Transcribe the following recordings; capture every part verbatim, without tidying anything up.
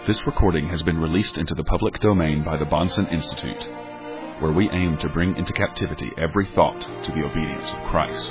This recording has been released into the public domain by the Bahnsen Institute, where we aim to bring into captivity every thought to the obedience of Christ.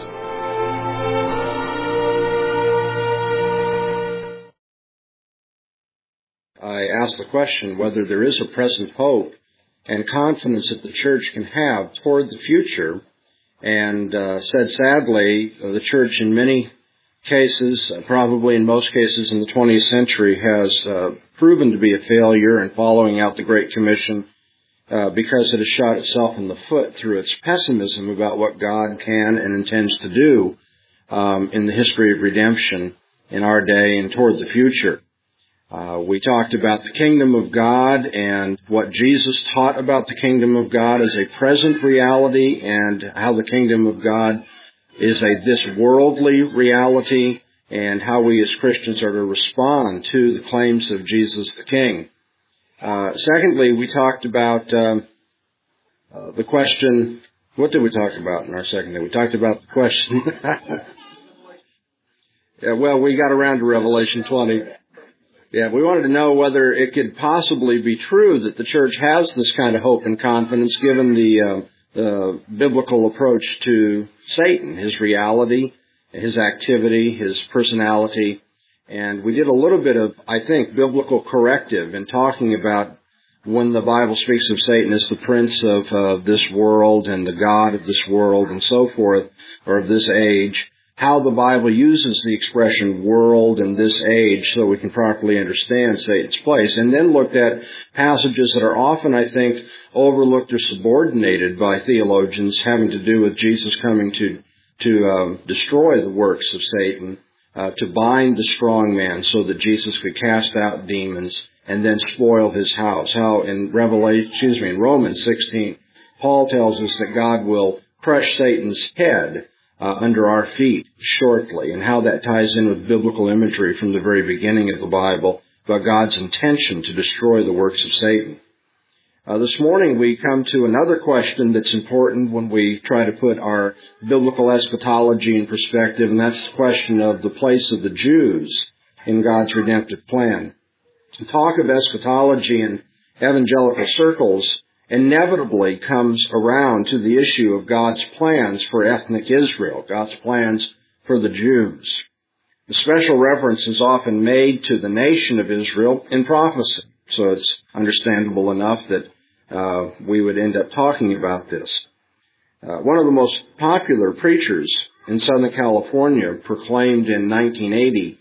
I asked the question whether there is a present hope and confidence that the church can have toward the future, and uh, said sadly, uh, the church in many cases, uh, probably in most cases in the twentieth century, has uh, proven to be a failure in following out the Great Commission uh, because it has shot itself in the foot through its pessimism about what God can and intends to do um, in the history of redemption in our day and toward the future. Uh, we talked about the kingdom of God and what Jesus taught about the kingdom of God as a present reality, and how the kingdom of God is a this worldly reality, and how we as Christians are to respond to the claims of Jesus the King. Uh, secondly, we talked about um, uh, the question, what did we talk about in our second day? We talked about the question. yeah, well, we got around to Revelation twenty. Yeah, we wanted to know whether it could possibly be true that the church has this kind of hope and confidence given the uh, the biblical approach to Satan, his reality, his activity, his personality. And we did a little bit of, I think, biblical corrective in talking about when the Bible speaks of Satan as the prince of uh, this world and the god of this world and so forth, or of this age, how the Bible uses the expression world and this age so we can properly understand Satan's place, and then looked at passages that are often, I think, overlooked or subordinated by theologians, having to do with Jesus coming to to um, destroy the works of Satan, uh, to bind the strong man so that Jesus could cast out demons and then spoil his house. How in Revelation, excuse me, in Romans sixteen, Paul tells us that God will crush Satan's head Uh, under our feet shortly, and how that ties in with biblical imagery from the very beginning of the Bible about God's intention to destroy the works of Satan. Uh, this morning we come to another question that's important when we try to put our biblical eschatology in perspective, and that's the question of the place of the Jews in God's redemptive plan. The talk of eschatology in evangelical circles inevitably comes around to the issue of God's plans for ethnic Israel, God's plans for the Jews. The special reference is often made to the nation of Israel in prophecy, so it's understandable enough that uh, we would end up talking about this. Uh, one of the most popular preachers in Southern California proclaimed in nineteen eighty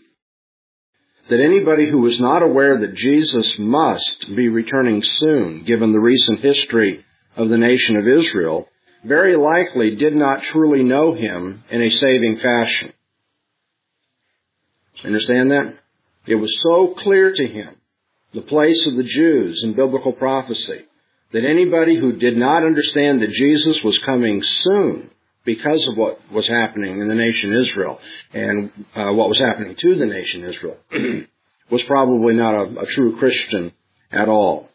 that anybody who was not aware that Jesus must be returning soon, given the recent history of the nation of Israel, very likely did not truly know him in a saving fashion. Understand that? It was so clear to him, the place of the Jews in biblical prophecy, that anybody who did not understand that Jesus was coming soon because of what was happening in the nation Israel and uh, what was happening to the nation Israel was probably not a, a true Christian at all.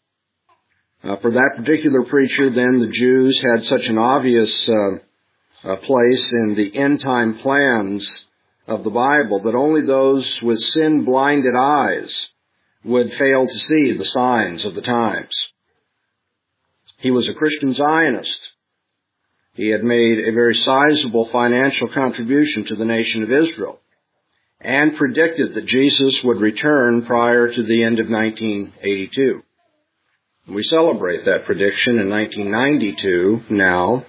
Uh, for that particular preacher, then, the Jews had such an obvious uh, uh, place in the end-time plans of the Bible that only those with sin-blinded eyes would fail to see the signs of the times. He was a Christian Zionist. He had made a very sizable financial contribution to the nation of Israel and predicted that Jesus would return prior to the end of nineteen eighty-two. We celebrate that prediction in nineteen ninety-two now.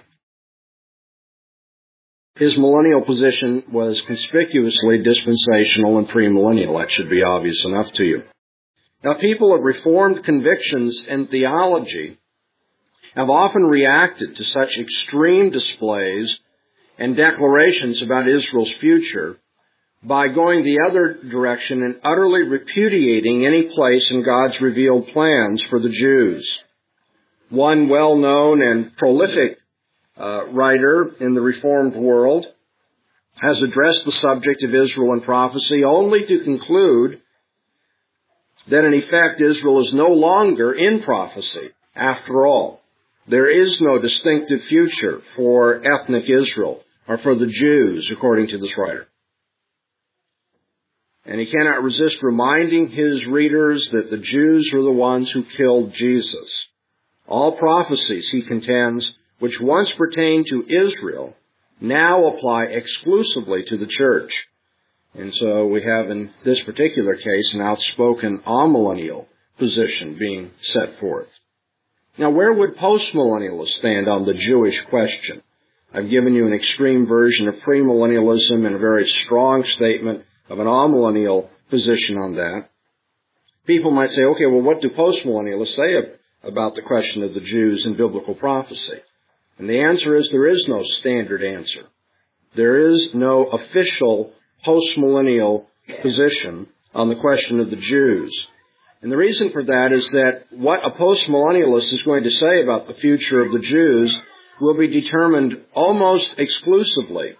His millennial position was conspicuously dispensational and premillennial. That should be obvious enough to you. Now, people of Reformed convictions and theology have often reacted to such extreme displays and declarations about Israel's future by going the other direction and utterly repudiating any place in God's revealed plans for the Jews. One well-known and prolific uh, writer in the Reformed world has addressed the subject of Israel and prophecy only to conclude that in effect Israel is no longer in prophecy after all. There is no distinctive future for ethnic Israel or for the Jews, according to this writer. And he cannot resist reminding his readers that the Jews were the ones who killed Jesus. All prophecies, he contends, which once pertained to Israel, now apply exclusively to the church. And so we have in this particular case an outspoken amillennial position being set forth. Now, where would postmillennialists stand on the Jewish question? I've given you an extreme version of premillennialism and a very strong statement of an amillennial position on that. People might say, okay, well, what do postmillennialists say about the question of the Jews in biblical prophecy? And the answer is there is no standard answer. There is no official postmillennial position on the question of the Jews. And the reason for that is that what a postmillennialist is going to say about the future of the Jews will be determined almost exclusively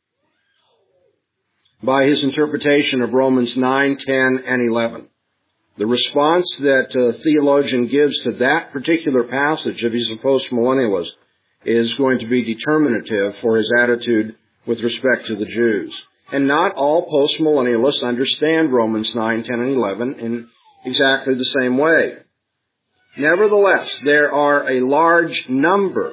by his interpretation of Romans nine, ten, and eleven. The response that a theologian gives to that particular passage, if he's a postmillennialist, is going to be determinative for his attitude with respect to the Jews. And not all postmillennialists understand Romans nine, ten, and eleven in exactly the same way. Nevertheless, there are a large number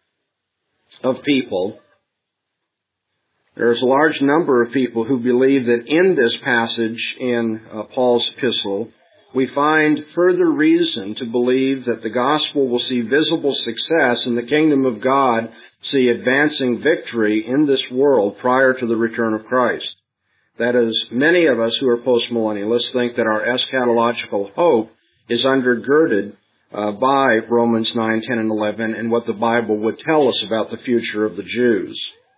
of people, there's a large number of people who believe that in this passage in uh, Paul's epistle, we find further reason to believe that the gospel will see visible success and the kingdom of God see advancing victory in this world prior to the return of Christ. That is, many of us who are postmillennialists think that our eschatological hope is undergirded uh, by Romans nine, ten, and eleven and what the Bible would tell us about the future of the Jews.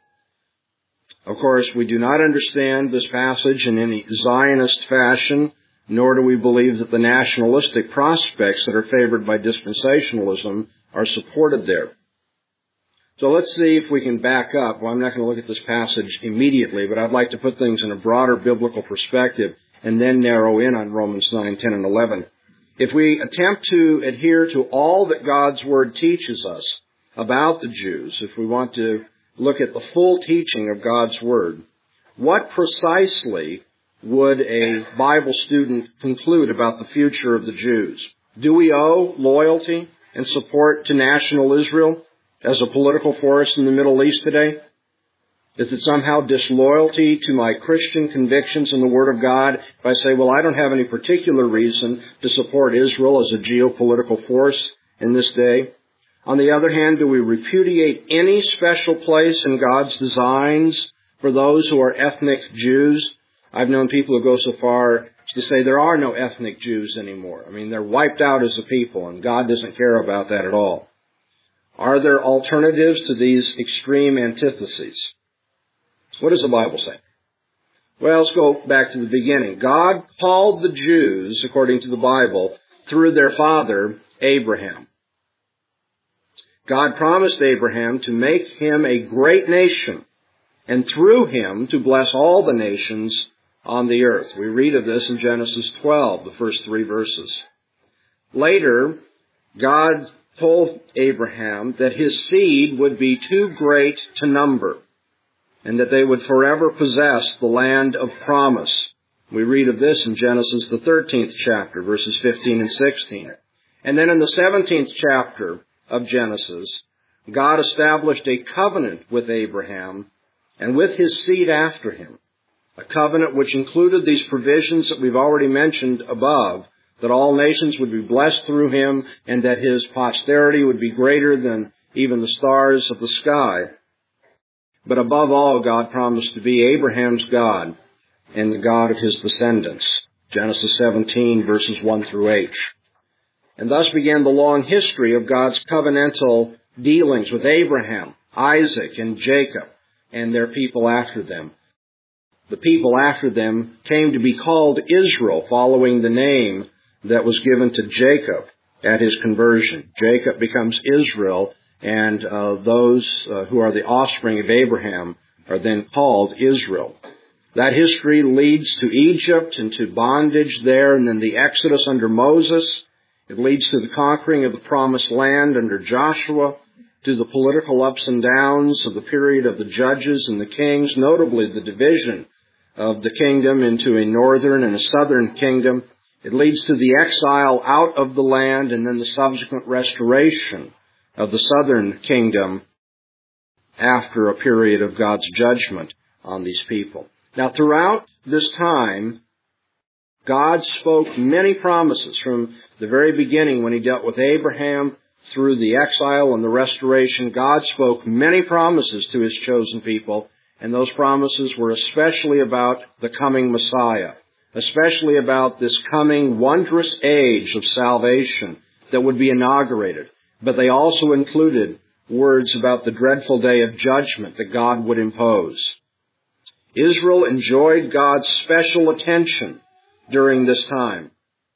Of course, we do not understand this passage in any Zionist fashion, nor do we believe that the nationalistic prospects that are favored by dispensationalism are supported there. So let's see if we can back up. Well, I'm not going to look at this passage immediately, but I'd like to put things in a broader biblical perspective and then narrow in on Romans nine, ten, and eleven. If we attempt to adhere to all that God's Word teaches us about the Jews, if we want to look at the full teaching of God's Word, what precisely would a Bible student conclude about the future of the Jews? Do we owe loyalty and support to national Israel as a political force in the Middle East today? Is it somehow disloyalty to my Christian convictions in the Word of God if I say, well, I don't have any particular reason to support Israel as a geopolitical force in this day? On the other hand, do we repudiate any special place in God's designs for those who are ethnic Jews? I've known people who go so far to say there are no ethnic Jews anymore. I mean, they're wiped out as a people, and God doesn't care about that at all. Are there alternatives to these extreme antitheses? What does the Bible say? Well, let's go back to the beginning. God called the Jews, according to the Bible, through their father, Abraham. God promised Abraham to make him a great nation, and through him to bless all the nations on the earth. We read of this in Genesis twelve, the first three verses. Later, God told Abraham that his seed would be too great to number, and that they would forever possess the land of promise. We read of this in Genesis, the thirteenth chapter, verses fifteen and sixteen. And then in the seventeenth chapter of Genesis, God established a covenant with Abraham and with his seed after him, a covenant which included these provisions that we've already mentioned above, that all nations would be blessed through him and that his posterity would be greater than even the stars of the sky. But above all, God promised to be Abraham's God and the God of his descendants. Genesis seventeen, verses one through eight. And thus began the long history of God's covenantal dealings with Abraham, Isaac, and Jacob, and their people after them. The people after them came to be called Israel, following the name that was given to Jacob at his conversion. Jacob becomes Israel, and uh, those uh, who are the offspring of Abraham are then called Israel. That history leads to Egypt and to bondage there, and then the Exodus under Moses. It leads to the conquering of the Promised Land under Joshua, to the political ups and downs of the period of the judges and the kings, notably the division of the kingdom into a northern and a southern kingdom. It leads to the exile out of the land and then the subsequent restoration of the southern kingdom after a period of God's judgment on these people. Now, throughout this time, God spoke many promises from the very beginning when He dealt with Abraham through the exile and the restoration. God spoke many promises to His chosen people, and those promises were especially about the coming Messiah, especially about this coming wondrous age of salvation that would be inaugurated. But they also included words about the dreadful day of judgment that God would impose. Israel enjoyed God's special attention during this time,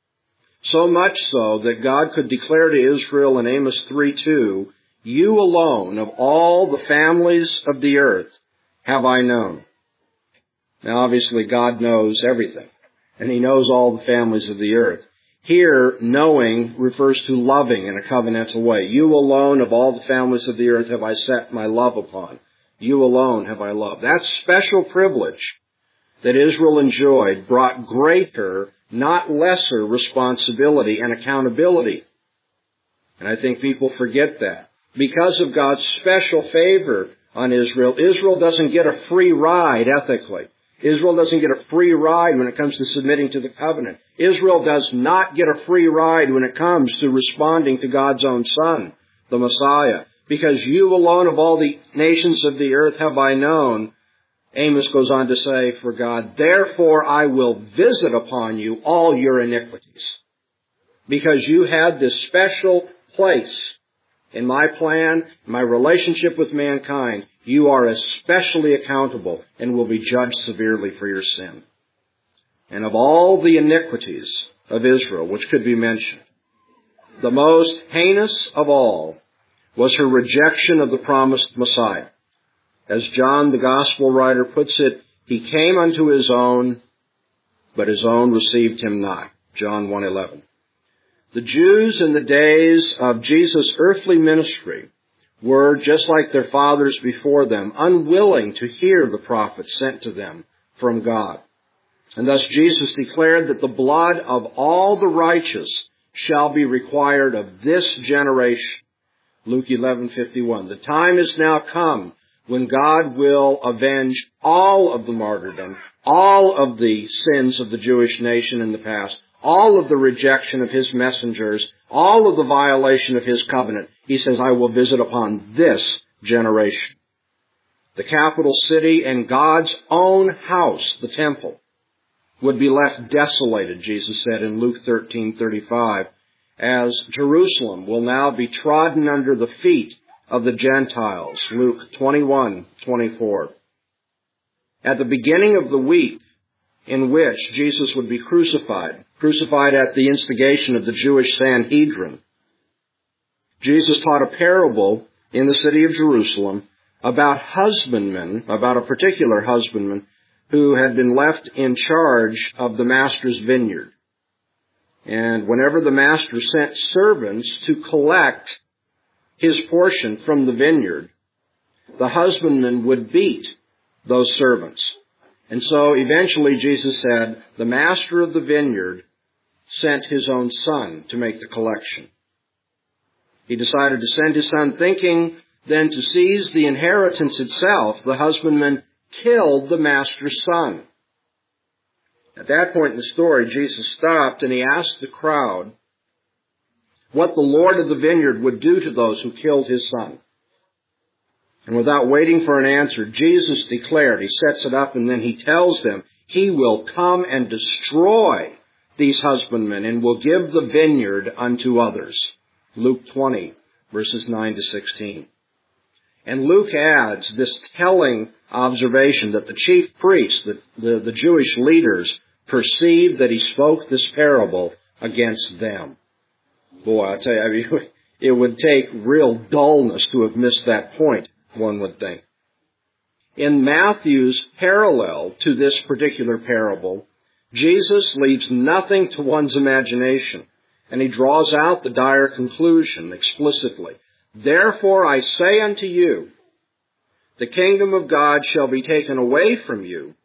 so much so that God could declare to Israel in Amos three two, "You alone of all the families of the earth have I known." Now, obviously, God knows everything, and He knows all the families of the earth. Here, knowing refers to loving in a covenantal way. You alone of all the families of the earth have I set my love upon. You alone have I loved. That special privilege that Israel enjoyed brought greater, not lesser, responsibility and accountability. And I think people forget that. Because of God's special favor on Israel, Israel doesn't get a free ride ethically. Israel doesn't get a free ride when it comes to submitting to the covenant. Israel does not get a free ride when it comes to responding to God's own Son, the Messiah. Because you alone of all the nations of the earth have I known, Amos goes on to say, for God, therefore I will visit upon you all your iniquities. Because you had this special place in my plan, my relationship with mankind, you are especially accountable and will be judged severely for your sin. And of all the iniquities of Israel, which could be mentioned, the most heinous of all was her rejection of the promised Messiah. As John, the gospel writer, puts it, he came unto his own, but his own received him not. John one eleven. The Jews in the days of Jesus' earthly ministry were, just like their fathers before them, unwilling to hear the prophets sent to them from God. And thus Jesus declared that the blood of all the righteous shall be required of this generation. Luke eleven fifty-one. The time is now come when God will avenge all of the martyrdom, all of the sins of the Jewish nation in the past, all of the rejection of His messengers, all of the violation of His covenant. He says, I will visit upon this generation. The capital city and God's own house, the temple, would be left desolated, Jesus said in Luke thirteen thirty-five, as Jerusalem will now be trodden under the feet of the Gentiles, Luke twenty-one twenty-four. At the beginning of the week in which Jesus would be crucified, crucified at the instigation of the Jewish Sanhedrin, Jesus taught a parable in the city of Jerusalem about husbandmen, about a particular husbandman who had been left in charge of the master's vineyard. And whenever the master sent servants to collect his portion from the vineyard, the husbandman would beat those servants. And so eventually Jesus said, the master of the vineyard sent his own son to make the collection. He decided to send his son, thinking then to seize the inheritance itself. The husbandman killed the master's son. At that point in the story, Jesus stopped and He asked the crowd what the Lord of the vineyard would do to those who killed his son. And without waiting for an answer, Jesus declared, He sets it up and then He tells them, He will come and destroy these husbandmen and will give the vineyard unto others. Luke twenty, verses nine to sixteen. And Luke adds this telling observation that the chief priests, the, the, the Jewish leaders, perceived that He spoke this parable against them. Boy, I tell you, I mean, it would take real dullness to have missed that point, one would think. In Matthew's parallel to this particular parable, Jesus leaves nothing to one's imagination, and He draws out the dire conclusion explicitly. Therefore I say unto you, the kingdom of God shall be taken away from you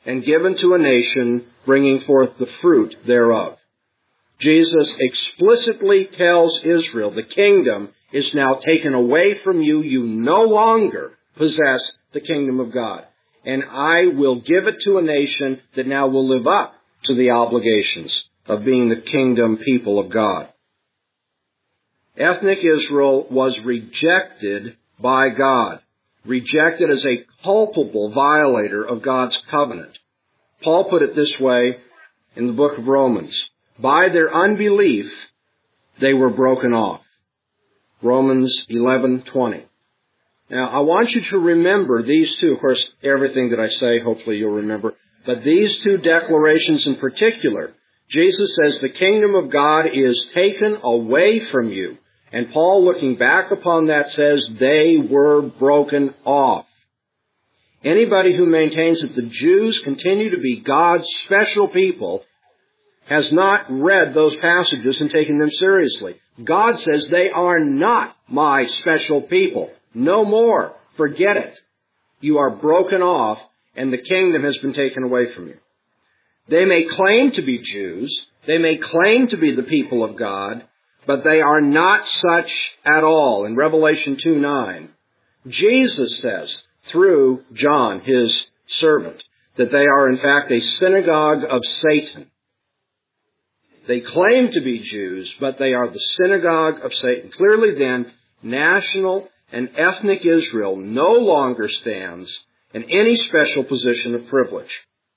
and given to a nation, bringing forth the fruit thereof. Jesus explicitly tells Israel, the kingdom is now taken away from you. You no longer possess the kingdom of God. And I will give it to a nation that now will live up to the obligations of being the kingdom people of God. Ethnic Israel was rejected by God, rejected as a culpable violator of God's covenant. Paul put it this way in the book of Romans. By their unbelief, they were broken off. Romans eleven twenty. Now, I want you to remember these two. Of course, everything that I say, hopefully you'll remember. But these two declarations in particular, Jesus says the kingdom of God is taken away from you. And Paul, looking back upon that, says they were broken off. Anybody who maintains that the Jews continue to be God's special people has not read those passages and taken them seriously. God says they are not my special people. No more. Forget it. You are broken off, and the kingdom has been taken away from you. They may claim to be Jews. They may claim to be the people of God, but they are not such at all. In Revelation two nine, Jesus says, through John, his servant, that they are in fact a synagogue of Satan. They claim to be Jews, but they are the synagogue of Satan. Clearly then, national and ethnic Israel no longer stands in any special position of privilege.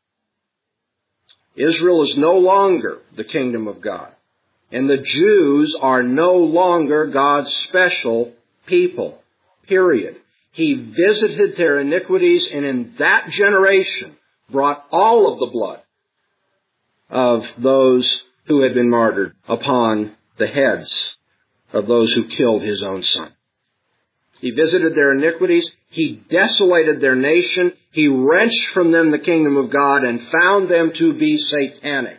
Israel is no longer the kingdom of God. And the Jews are no longer God's special people. Period. He visited their iniquities, and in that generation brought all of the blood of those who had been martyred upon the heads of those who killed his own son. He visited their iniquities. He desolated their nation. He wrenched from them the kingdom of God and found them to be satanic.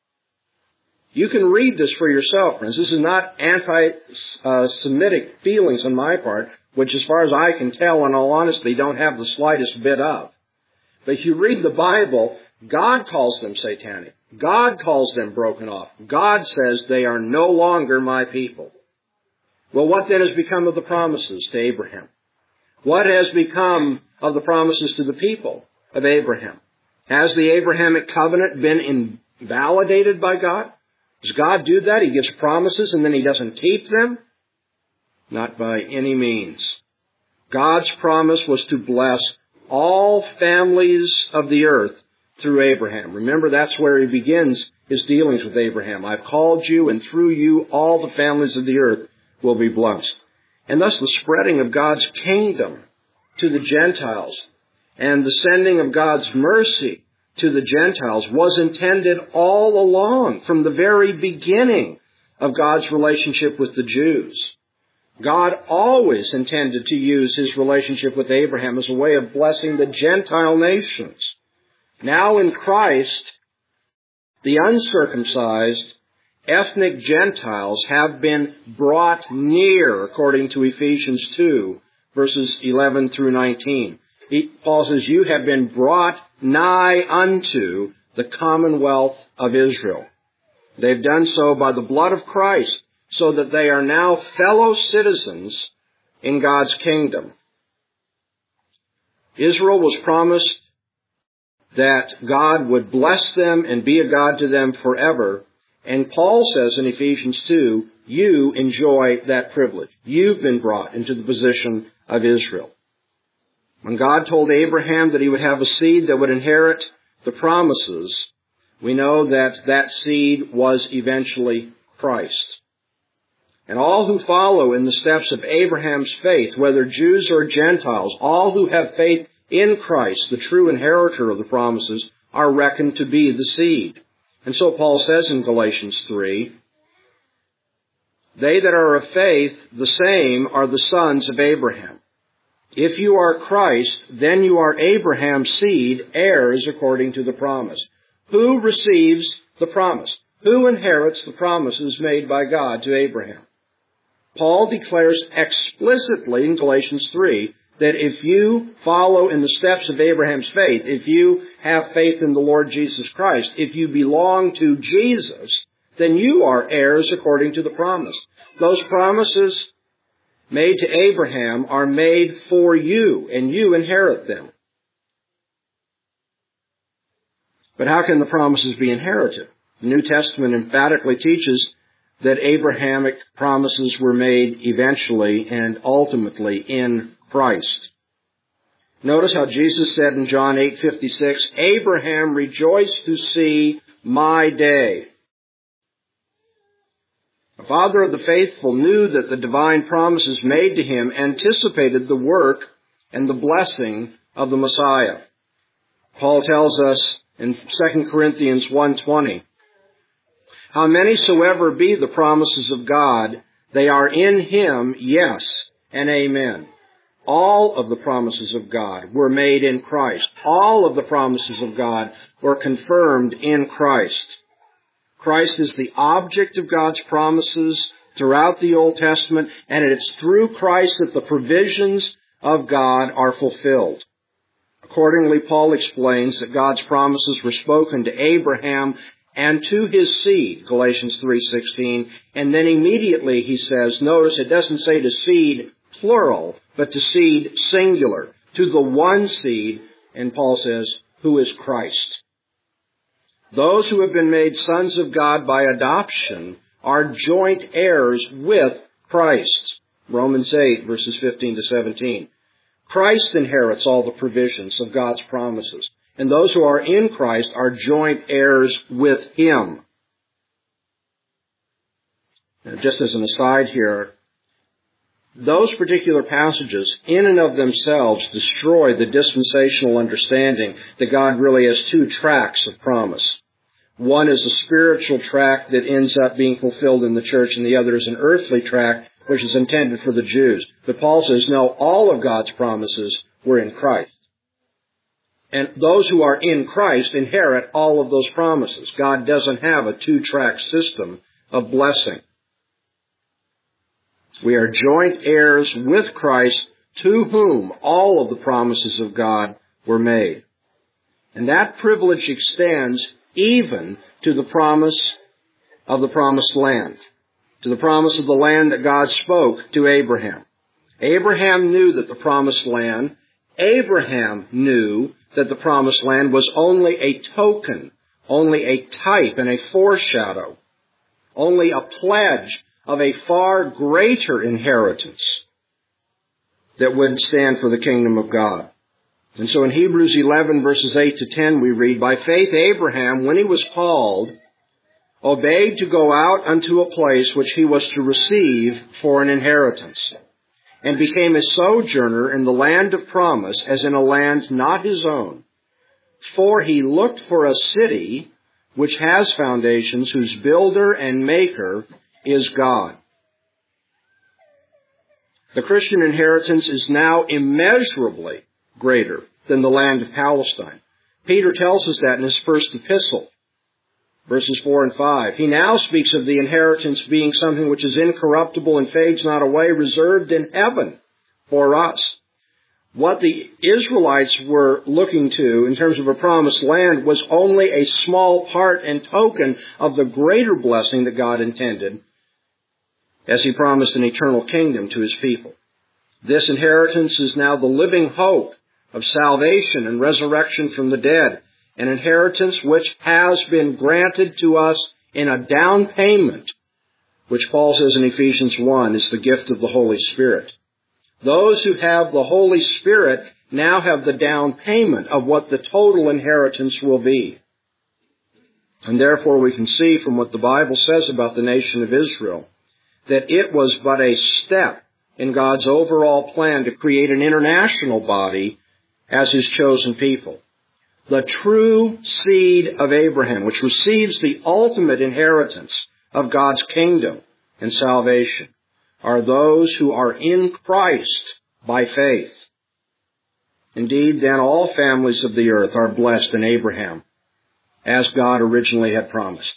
You can read this for yourself, friends. This is not anti-Semitic feelings on my part, which as far as I can tell, in all honesty, don't have the slightest bit of. But if you read the Bible, God calls them satanic. God calls them broken off. God says they are no longer my people. Well, what then has become of the promises to Abraham? What has become of the promises to the people of Abraham? Has the Abrahamic covenant been invalidated by God? Does God do that? He gives promises and then he doesn't keep them? Not by any means. God's promise was to bless all families of the earth through Abraham. Remember, that's where he begins his dealings with Abraham. I've called you, and through you all the families of the earth will be blessed. And thus the spreading of God's kingdom to the Gentiles and the sending of God's mercy to the Gentiles was intended all along from the very beginning of God's relationship with the Jews. God always intended to use his relationship with Abraham as a way of blessing the Gentile nations. Now in Christ, the uncircumcised ethnic Gentiles have been brought near, according to Ephesians two, verses eleven through nineteen. Paul says, you have been brought nigh unto the commonwealth of Israel. They've done so by the blood of Christ, so that they are now fellow citizens in God's kingdom. Israel was promised that God would bless them and be a God to them forever. And Paul says in Ephesians two, you enjoy that privilege. You've been brought into the position of Israel. When God told Abraham that he would have a seed that would inherit the promises, we know that that seed was eventually Christ. And all who follow in the steps of Abraham's faith, whether Jews or Gentiles, all who have faith in Christ, the true inheritor of the promises, are reckoned to be the seed. And so Paul says in Galatians three, they that are of faith, the same are the sons of Abraham. If you are Christ, then you are Abraham's seed, heirs according to the promise. Who receives the promise? Who inherits the promises made by God to Abraham? Paul declares explicitly in Galatians three that if you follow in the steps of Abraham's faith, if you have faith in the Lord Jesus Christ, if you belong to Jesus, then you are heirs according to the promise. Those promises made to Abraham are made for you, and you inherit them. But how can the promises be inherited? The New Testament emphatically teaches that Abrahamic promises were made eventually and ultimately in Christ. Notice how Jesus said in John eight fifty-six, Abraham rejoiced to see my day. The father of the faithful knew that the divine promises made to him anticipated the work and the blessing of the Messiah. Paul tells us in Second Corinthians one twenty, how many soever be the promises of God, they are in him, yes, and amen. All of the promises of God were made in Christ. All of the promises of God were confirmed in Christ. Christ is the object of God's promises throughout the Old Testament, and it is through Christ that the provisions of God are fulfilled. Accordingly, Paul explains that God's promises were spoken to Abraham and to his seed, Galatians three sixteen, and then immediately he says, notice it doesn't say to seed plural, but to seed singular, to the one seed, and Paul says, who is Christ. Those who have been made sons of God by adoption are joint heirs with Christ. Romans eight, verses fifteen to seventeen. Christ inherits all the provisions of God's promises, and those who are in Christ are joint heirs with him. Now, just as an aside here, those particular passages in and of themselves destroy the dispensational understanding that God really has two tracks of promise. One is a spiritual track that ends up being fulfilled in the church, and the other is an earthly track which is intended for the Jews. But Paul says, no, all of God's promises were in Christ. And those who are in Christ inherit all of those promises. God doesn't have a two-track system of blessing. We are joint heirs with Christ, to whom all of the promises of God were made. And that privilege extends even to the promise of the promised land, to the promise of the land that God spoke to Abraham. Abraham knew that the promised land, Abraham knew that the promised land was only a token, only a type and a foreshadow, only a pledge of a far greater inheritance that would stand for the kingdom of God. And so in Hebrews eleven, verses eight to ten, we read, by faith Abraham, when he was called, obeyed to go out unto a place which he was to receive for an inheritance, and became a sojourner in the land of promise, as in a land not his own. For he looked for a city which has foundations, whose builder and maker is God. The Christian inheritance is now immeasurably greater than the land of Palestine. Peter tells us that in his first epistle, verses four and five. He now speaks of the inheritance being something which is incorruptible and fades not away, reserved in heaven for us. What the Israelites were looking to in terms of a promised land was only a small part and token of the greater blessing that God intended as he promised an eternal kingdom to his people. This inheritance is now the living hope of salvation and resurrection from the dead, an inheritance which has been granted to us in a down payment, which Paul says in Ephesians one is the gift of the Holy Spirit. Those who have the Holy Spirit now have the down payment of what the total inheritance will be. And therefore we can see from what the Bible says about the nation of Israel that it was but a step in God's overall plan to create an international body as his chosen people. The true seed of Abraham, which receives the ultimate inheritance of God's kingdom and salvation, are those who are in Christ by faith. Indeed, then all families of the earth are blessed in Abraham, as God originally had promised.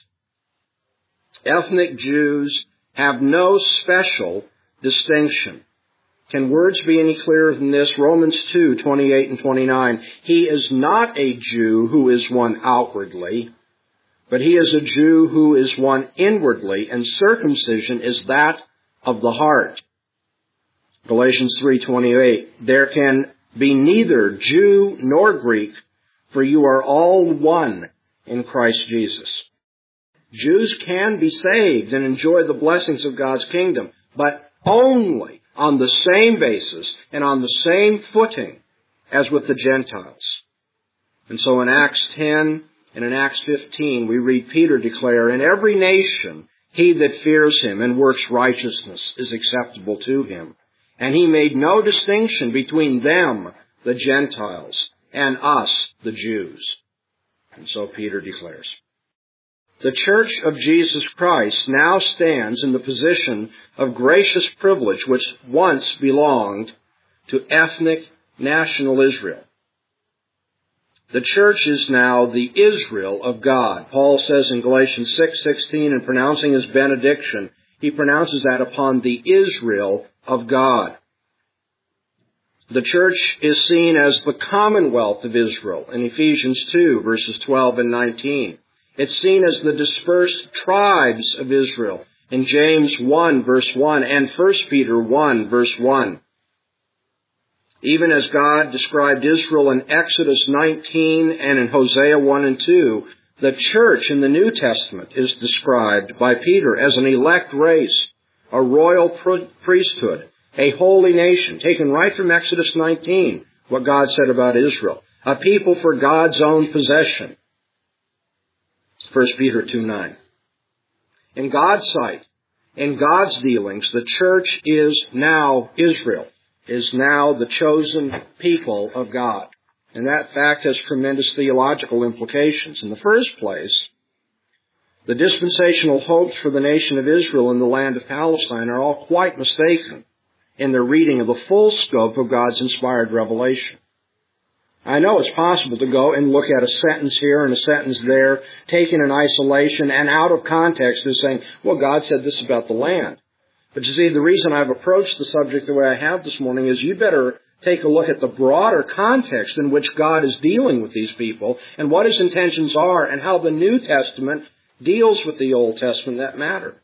Ethnic Jews have no special distinction. Can words be any clearer than this? Romans two, twenty-eight and twenty-nine. He is not a Jew who is one outwardly, but he is a Jew who is one inwardly, and circumcision is that of the heart. Galatians three, twenty-eight. There can be neither Jew nor Greek, for you are all one in Christ Jesus. Jews can be saved and enjoy the blessings of God's kingdom, but only on the same basis and on the same footing as with the Gentiles. And so in Acts ten and in Acts fifteen, we read Peter declare, in every nation he that fears him and works righteousness is acceptable to him. And he made no distinction between them, the Gentiles, and us, the Jews. And so Peter declares. The Church of Jesus Christ now stands in the position of gracious privilege which once belonged to ethnic national Israel. The church is now the Israel of God. Paul says in Galatians six sixteen, in pronouncing his benediction, he pronounces that upon the Israel of God. The church is seen as the commonwealth of Israel in Ephesians two, verses twelve and nineteen. It's seen as the dispersed tribes of Israel in James one, verse one, and First Peter one, verse one. Even as God described Israel in Exodus nineteen and in Hosea one and two, the church in the New Testament is described by Peter as an elect race, a royal priesthood, a holy nation, taken right from Exodus nineteen, what God said about Israel, a people for God's own possession. First Peter two nine. In God's sight, in God's dealings, the church is now Israel, is now the chosen people of God. And that fact has tremendous theological implications. In the first place, the dispensational hopes for the nation of Israel in the land of Palestine are all quite mistaken in their reading of the full scope of God's inspired revelation. I know it's possible to go and look at a sentence here and a sentence there, taken in isolation and out of context, as saying, well, God said this about the land. But you see, the reason I've approached the subject the way I have this morning is you better take a look at the broader context in which God is dealing with these people and what his intentions are and how the New Testament deals with the Old Testament that matter.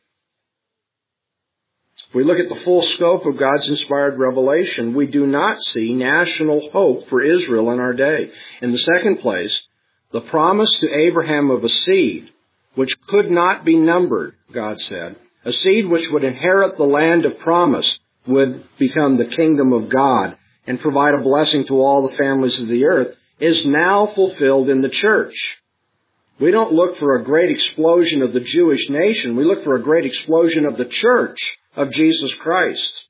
If we look at the full scope of God's inspired revelation, we do not see national hope for Israel in our day. In the second place, the promise to Abraham of a seed, which could not be numbered, God said, a seed which would inherit the land of promise, would become the kingdom of God and provide a blessing to all the families of the earth, is now fulfilled in the church. We don't look for a great explosion of the Jewish nation. We look for a great explosion of the church of Jesus Christ.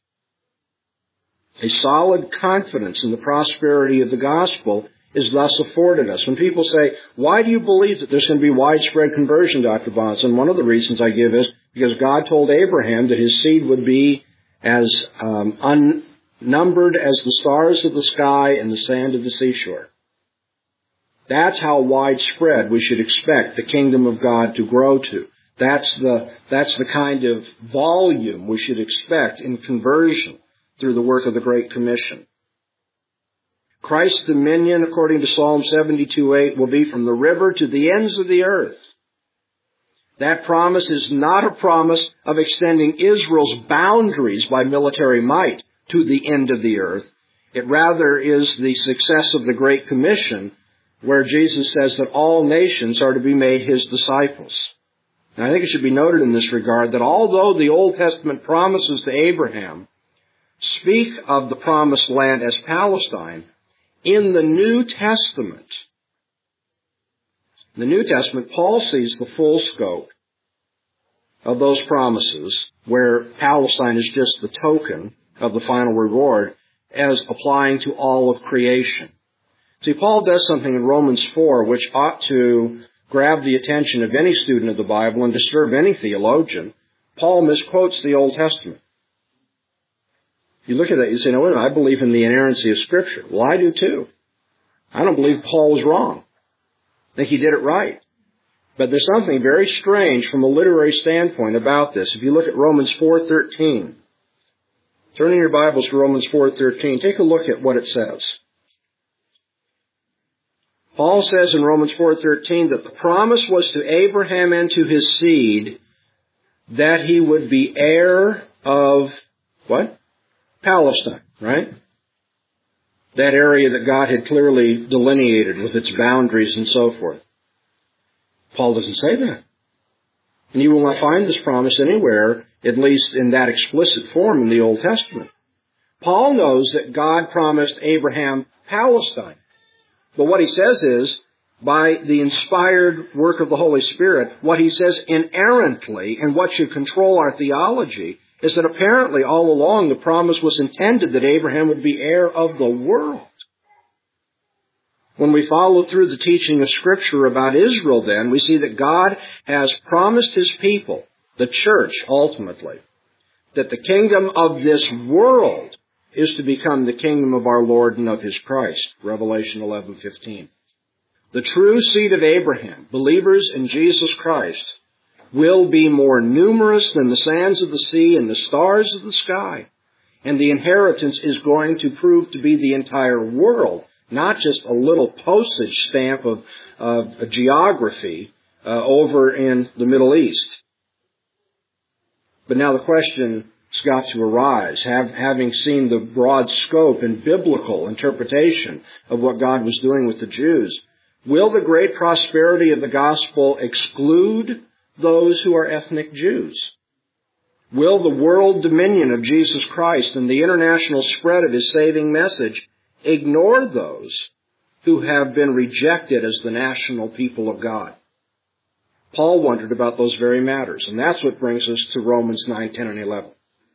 A solid confidence in the prosperity of the gospel is thus afforded us. When people say, why do you believe that there's going to be widespread conversion, Doctor Bonson? One of the reasons I give is because God told Abraham that his seed would be as um, unnumbered as the stars of the sky and the sand of the seashore. That's how widespread we should expect the kingdom of God to grow to. That's the, that's the kind of volume we should expect in conversion through the work of the Great Commission. Christ's dominion, according to Psalm seventy-two eight, will be from the river to the ends of the earth. That promise is not a promise of extending Israel's boundaries by military might to the end of the earth. It rather is the success of the Great Commission, where Jesus says that all nations are to be made his disciples. And I think it should be noted in this regard that although the Old Testament promises to Abraham speak of the promised land as Palestine, in the New Testament, in the New Testament, Paul sees the full scope of those promises, where Palestine is just the token of the final reward, as applying to all of creation. See, Paul does something in Romans four which ought to grab the attention of any student of the Bible and disturb any theologian. Paul misquotes the Old Testament. You look at that, you say, no, I believe in the inerrancy of Scripture. Well, I do too. I don't believe Paul was wrong. I think he did it right. But there's something very strange from a literary standpoint about this. If you look at Romans four thirteen, Turning your Bibles to Romans four thirteen, take a look at what it says. Paul says in Romans four thirteen that the promise was to Abraham and to his seed that he would be heir of, what? Palestine, right? That area that God had clearly delineated with its boundaries and so forth. Paul doesn't say that. And you will not find this promise anywhere, at least in that explicit form in the Old Testament. Paul knows that God promised Abraham Palestine. But what he says is, by the inspired work of the Holy Spirit, what he says inerrantly, and what should control our theology, is that apparently all along the promise was intended that Abraham would be heir of the world. When we follow through the teaching of Scripture about Israel, then, we see that God has promised His people, the church ultimately, that the kingdom of this world is to become the kingdom of our Lord and of His Christ. Revelation eleven fifteen. The true seed of Abraham, believers in Jesus Christ, will be more numerous than the sands of the sea and the stars of the sky. And the inheritance is going to prove to be the entire world, not just a little postage stamp of, of geography uh, over in the Middle East. But now the question has got to arise, have, having seen the broad scope and biblical interpretation of what God was doing with the Jews, will the great prosperity of the gospel exclude those who are ethnic Jews? Will the world dominion of Jesus Christ and the international spread of His saving message ignore those who have been rejected as the national people of God? Paul wondered about those very matters, and that's what brings us to Romans nine, ten, and eleven.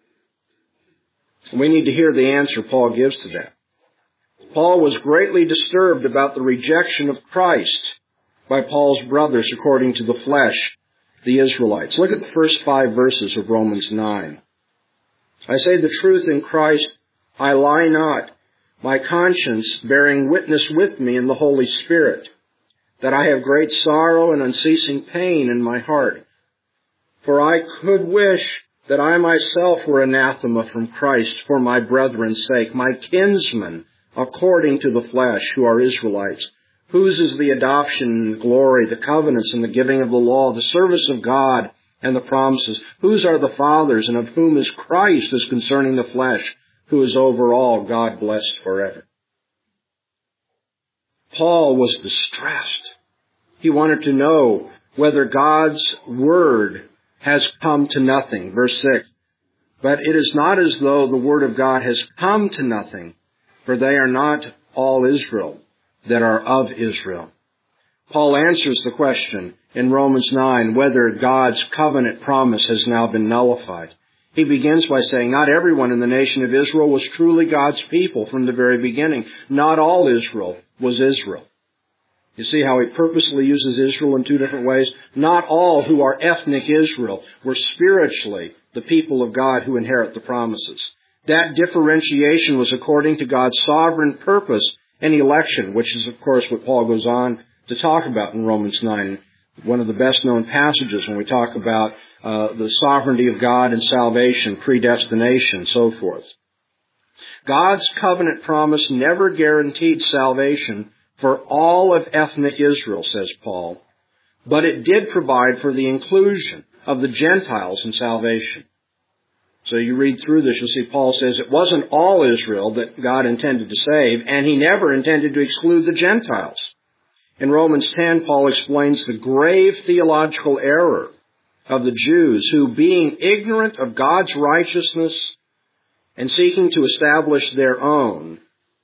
We need to hear the answer Paul gives to that. Paul was greatly disturbed about the rejection of Christ by Paul's brothers according to the flesh, the Israelites. Look at the first five verses of Romans nine. I say the truth in Christ, I lie not, my conscience bearing witness with me in the Holy Spirit, that I have great sorrow and unceasing pain in my heart. For I could wish that I myself were anathema from Christ for my brethren's sake, my kinsmen according to the flesh, who are Israelites, whose is the adoption and the glory, the covenants and the giving of the law, the service of God and the promises, whose are the fathers, and of whom is Christ as concerning the flesh, who is over all, God blessed forever. Paul was distressed. He wanted to know whether God's word has come to nothing. Verse six, but it is not as though the word of God has come to nothing, for they are not all Israel that are of Israel. Paul answers the question in Romans nine whether God's covenant promise has now been nullified. He begins by saying, not everyone in the nation of Israel was truly God's people from the very beginning. Not all Israel was Israel. You see how he purposely uses Israel in two different ways? Not all who are ethnic Israel were spiritually the people of God who inherit the promises. That differentiation was according to God's sovereign purpose and election, which is, of course, what Paul goes on to talk about in Romans nine. One of the best-known passages when we talk about uh, the sovereignty of God and salvation, predestination, so forth. God's covenant promise never guaranteed salvation for all of ethnic Israel, says Paul, but it did provide for the inclusion of the Gentiles in salvation. So you read through this, you'll see Paul says it wasn't all Israel that God intended to save, and He never intended to exclude the Gentiles. In Romans ten, Paul explains the grave theological error of the Jews who, being ignorant of God's righteousness and seeking to establish their own,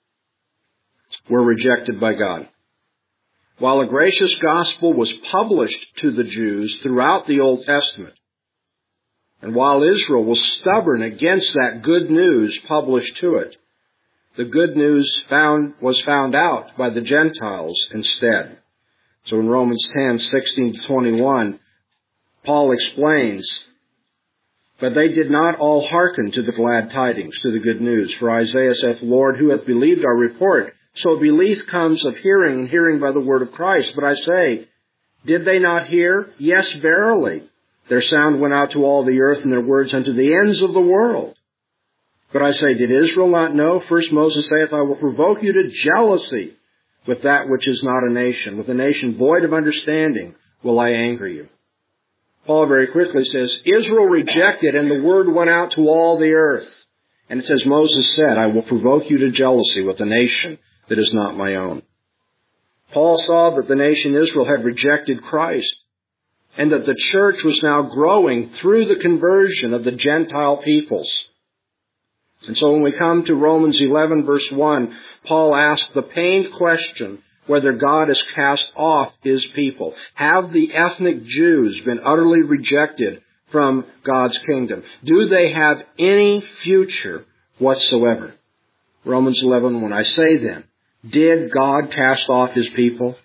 were rejected by God. While a gracious gospel was published to the Jews throughout the Old Testament, and while Israel was stubborn against that good news published to it, the good news found was found out by the Gentiles instead. So in Romans ten, sixteen to twenty-one, Paul explains, but they did not all hearken to the glad tidings, to the good news. For Isaiah saith, Lord, who hath believed our report? So belief comes of hearing, and hearing by the word of Christ. But I say, did they not hear? Yes, verily. Their sound went out to all the earth, and their words unto the ends of the world. But I say, did Israel not know? First Moses saith, I will provoke you to jealousy with that which is not a nation. With a nation void of understanding will I anger you. Paul very quickly says, Israel rejected, and the word went out to all the earth. And it says, Moses said, I will provoke you to jealousy with a nation that is not my own. Paul saw that the nation Israel had rejected Christ, and that the church was now growing through the conversion of the Gentile peoples. And so when we come to Romans eleven, verse one, Paul asks the pained question whether God has cast off His people. Have the ethnic Jews been utterly rejected from God's kingdom? Do they have any future whatsoever? Romans eleven, when I say then, did God cast off His people?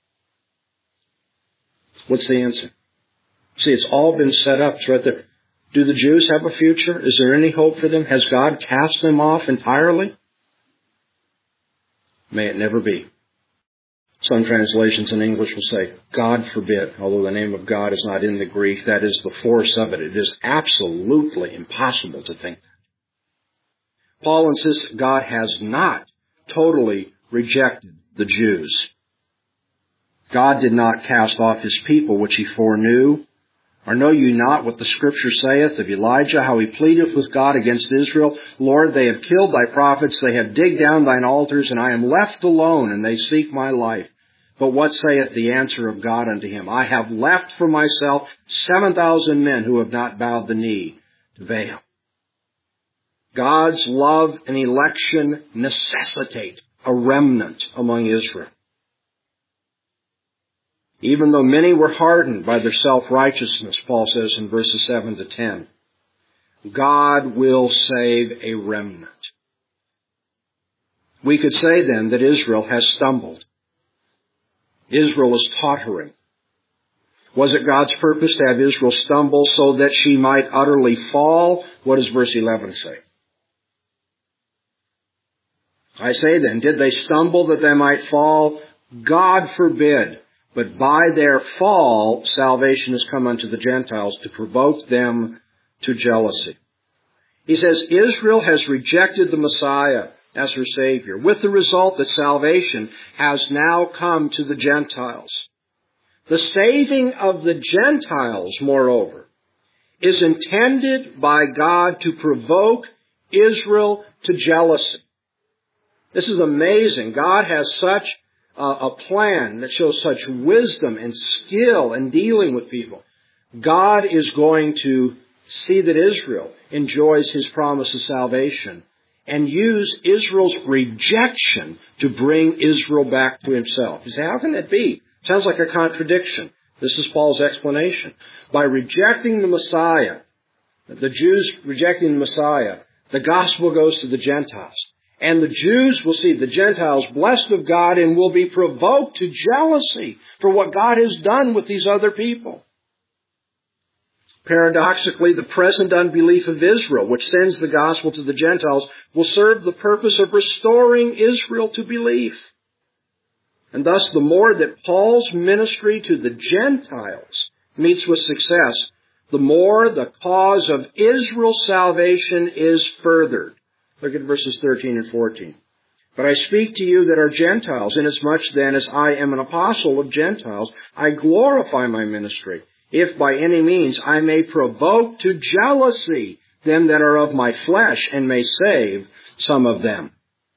What's the answer? See, it's all been set up. It's right there. Do the Jews have a future? Is there any hope for them? Has God cast them off entirely? May it never be. Some translations in English will say, God forbid, although the name of God is not in the Greek, that is the force of it. It is absolutely impossible to think that. Paul insists that God has not totally rejected the Jews. God did not cast off His people, which He foreknew. Or know you not what the Scripture saith of Elijah, how he pleadeth with God against Israel? Lord, they have killed thy prophets, they have digged down thine altars, and I am left alone, and they seek my life. But what saith the answer of God unto him? I have left for myself seven thousand men who have not bowed the knee to Baal. God's love and election necessitate a remnant among Israel. Even though many were hardened by their self-righteousness, Paul says in verses seven to ten, God will save a remnant. We could say then that Israel has stumbled. Israel is tottering. Was it God's purpose to have Israel stumble so that she might utterly fall? What does verse eleven say? I say then, did they stumble that they might fall? God forbid. But by their fall, salvation has come unto the Gentiles to provoke them to jealousy. He says, Israel has rejected the Messiah as her Savior, with the result that salvation has now come to the Gentiles. The saving of the Gentiles, moreover, is intended by God to provoke Israel to jealousy. This is amazing. God has such a plan that shows such wisdom and skill in dealing with people. God is going to see that Israel enjoys His promise of salvation and use Israel's rejection to bring Israel back to Himself. You say, how can that be? Sounds like a contradiction. This is Paul's explanation. By rejecting the Messiah, the Jews rejecting the Messiah, the gospel goes to the Gentiles. And the Jews will see the Gentiles blessed of God and will be provoked to jealousy for what God has done with these other people. Paradoxically, the present unbelief of Israel, which sends the gospel to the Gentiles, will serve the purpose of restoring Israel to belief. And thus, the more that Paul's ministry to the Gentiles meets with success, the more the cause of Israel's salvation is furthered. Look at verses thirteen and fourteen. But I speak to you that are Gentiles, inasmuch then as I am an apostle of Gentiles, I glorify my ministry, if by any means I may provoke to jealousy them that are of my flesh, and may save some of them.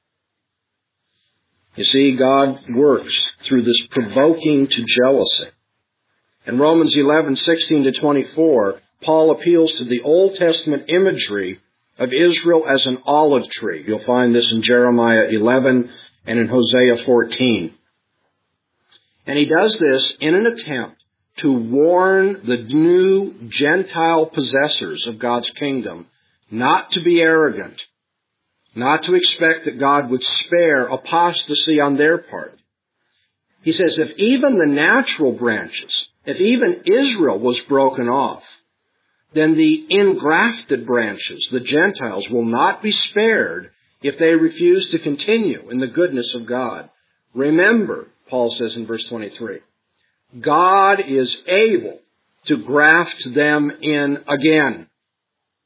You see, God works through this provoking to jealousy. In Romans eleven, sixteen to twenty-four, Paul appeals to the Old Testament imagery of Israel as an olive tree. You'll find this in Jeremiah eleven and in Hosea fourteen. And he does this in an attempt to warn the new Gentile possessors of God's kingdom not to be arrogant, not to expect that God would spare apostasy on their part. He says, if even the natural branches, if even Israel was broken off, then the engrafted branches, the Gentiles, will not be spared if they refuse to continue in the goodness of God. Remember, Paul says in verse twenty-three, God is able to graft them in again.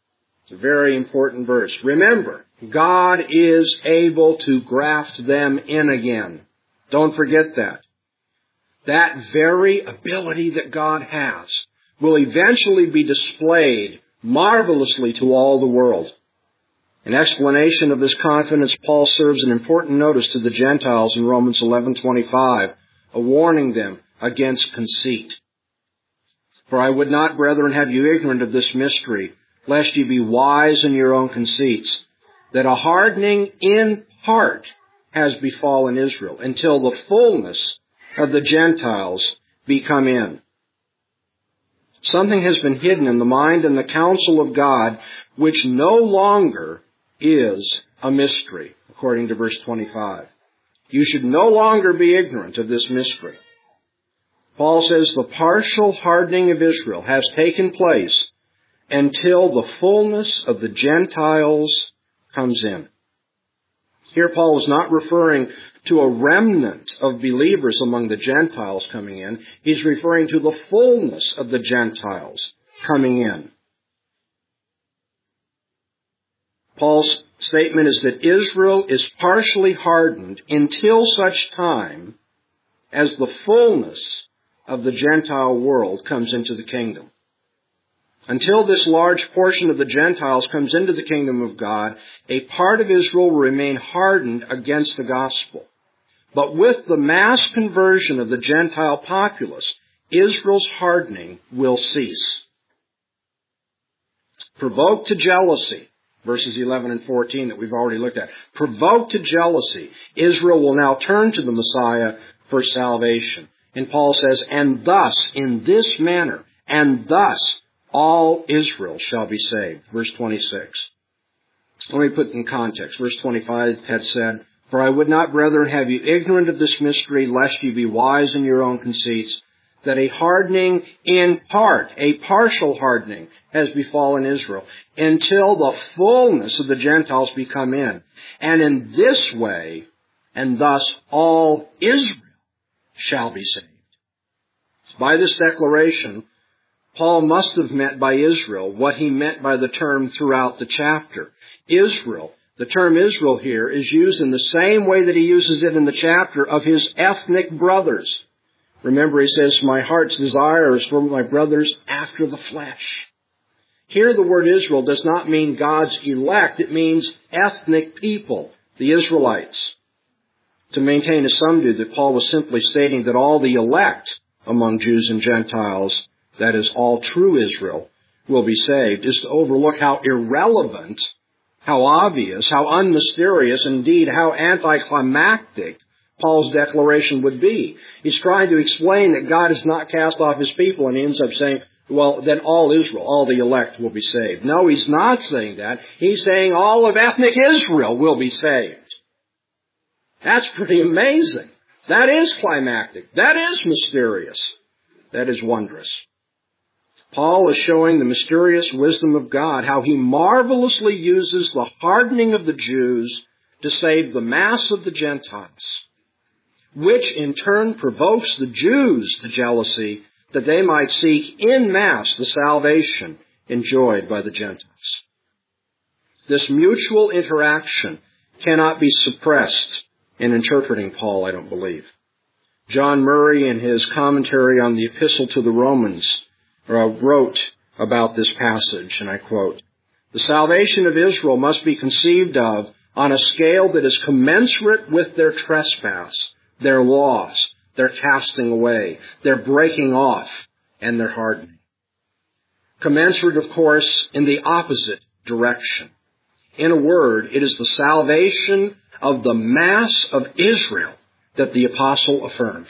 It's a very important verse. Remember, God is able to graft them in again. Don't forget that. That very ability that God has will eventually be displayed marvelously to all the world. In explanation of this confidence, Paul serves an important notice to the Gentiles in Romans eleven twenty-five, a warning them against conceit. For I would not, brethren, have you ignorant of this mystery, lest ye be wise in your own conceits, that a hardening in part has befallen Israel, until the fullness of the Gentiles be come in. Something has been hidden in the mind and the counsel of God, which no longer is a mystery, according to verse twenty-five. You should no longer be ignorant of this mystery. Paul says the partial hardening of Israel has taken place until the fullness of the Gentiles comes in. Here Paul is not referring to a remnant of believers among the Gentiles coming in. He's referring to the fullness of the Gentiles coming in. Paul's statement is that Israel is partially hardened until such time as the fullness of the Gentile world comes into the kingdom. Until this large portion of the Gentiles comes into the kingdom of God, a part of Israel will remain hardened against the gospel. But with the mass conversion of the Gentile populace, Israel's hardening will cease. Provoked to jealousy, verses eleven and fourteen that we've already looked at. Provoked to jealousy, Israel will now turn to the Messiah for salvation. And Paul says, and thus, in this manner, and thus, all Israel shall be saved. Verse twenty-six. Let me put it in context. Verse twenty-five had said, for I would not, brethren, have you ignorant of this mystery, lest you be wise in your own conceits, that a hardening in part, a partial hardening, has befallen Israel, until the fullness of the Gentiles be come in. And in this way, and thus all Israel shall be saved. By this declaration, Paul must have meant by Israel what he meant by the term throughout the chapter. Israel, the term Israel here is used in the same way that he uses it in the chapter of his ethnic brothers. Remember, he says, my heart's desire is for my brothers after the flesh. Here the word Israel does not mean God's elect. It means ethnic people, the Israelites. To maintain, as some do, that Paul was simply stating that all the elect among Jews and Gentiles, that is, all true Israel, will be saved, is to overlook how irrelevant, how obvious, how unmysterious, indeed how anticlimactic Paul's declaration would be. He's trying to explain that God has not cast off his people, and he ends up saying, well, then all Israel, all the elect will be saved. No, he's not saying that. He's saying all of ethnic Israel will be saved. That's pretty amazing. That is climactic. That is mysterious. That is wondrous. Paul is showing the mysterious wisdom of God, how he marvelously uses the hardening of the Jews to save the mass of the Gentiles, which in turn provokes the Jews to jealousy that they might seek in mass the salvation enjoyed by the Gentiles. This mutual interaction cannot be suppressed in interpreting Paul, I don't believe. John Murray, in his commentary on the Epistle to the Romans, uh, wrote about this passage, and I quote, the salvation of Israel must be conceived of on a scale that is commensurate with their trespass, their loss, their casting away, their breaking off, and their hardening. Commensurate, of course, in the opposite direction. In a word, it is the salvation of the mass of Israel that the apostle affirms.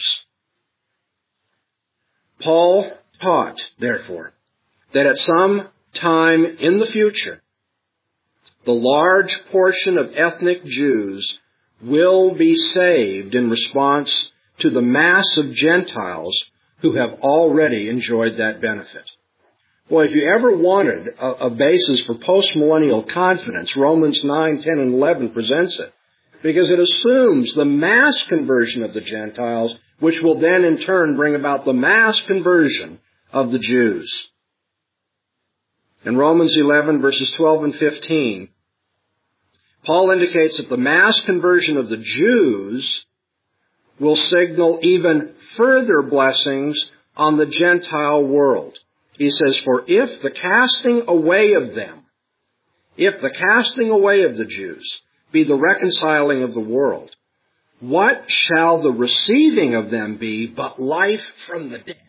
Paul taught, therefore, that at some time in the future, the large portion of ethnic Jews will be saved in response to the mass of Gentiles who have already enjoyed that benefit. Well, if you ever wanted a, a basis for postmillennial confidence, Romans nine, ten, and eleven presents it, because it assumes the mass conversion of the Gentiles, which will then in turn bring about the mass conversion of the Jews. In Romans eleven, verses twelve and fifteen, Paul indicates that the mass conversion of the Jews will signal even further blessings on the Gentile world. He says, for if the casting away of them, if the casting away of the Jews be the reconciling of the world, what shall the receiving of them be but life from the dead?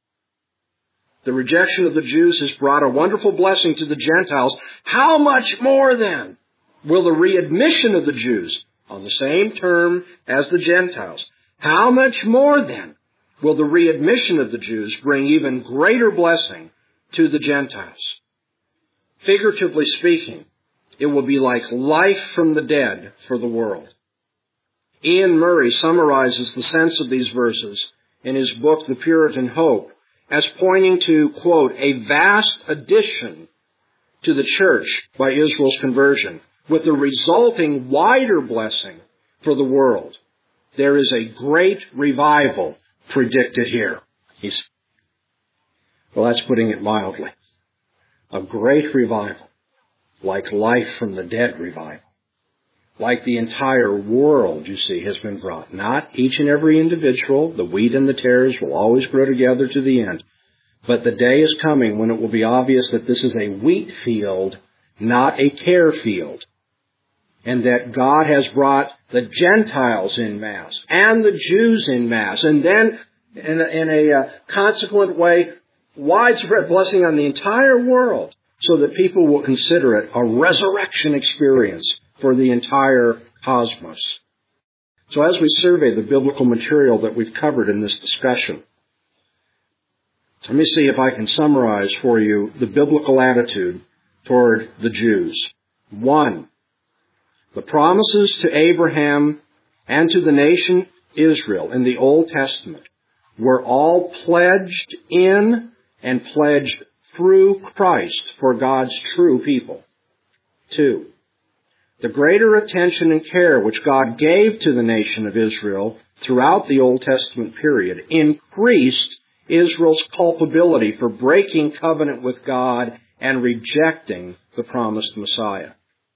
The rejection of the Jews has brought a wonderful blessing to the Gentiles. How much more then will the readmission of the Jews, on the same term as the Gentiles, how much more then will the readmission of the Jews bring even greater blessing to the Gentiles? Figuratively speaking, it will be like life from the dead for the world. Ian Murray summarizes the sense of these verses in his book, The Puritan Hope, as pointing to, quote, a vast addition to the church by Israel's conversion, with the resulting wider blessing for the world. There is a great revival predicted here. He's, well, that's putting it mildly. A great revival, like life from the dead revival. Like the entire world, you see, has been brought. Not each and every individual. The wheat and the tares will always grow together to the end. But the day is coming when it will be obvious that this is a wheat field, not a tare field. And that God has brought the Gentiles in mass and the Jews in mass. And then, in a, in a uh, consequent way, widespread blessing on the entire world, so that people will consider it a resurrection experience for the entire cosmos. So as we survey the biblical material that we've covered in this discussion, let me see if I can summarize for you the biblical attitude toward the Jews. One, the promises to Abraham and to the nation Israel in the Old Testament were all pledged in and pledged through Christ for God's true people. Two, the greater attention and care which God gave to the nation of Israel throughout the Old Testament period increased Israel's culpability for breaking covenant with God and rejecting the promised Messiah.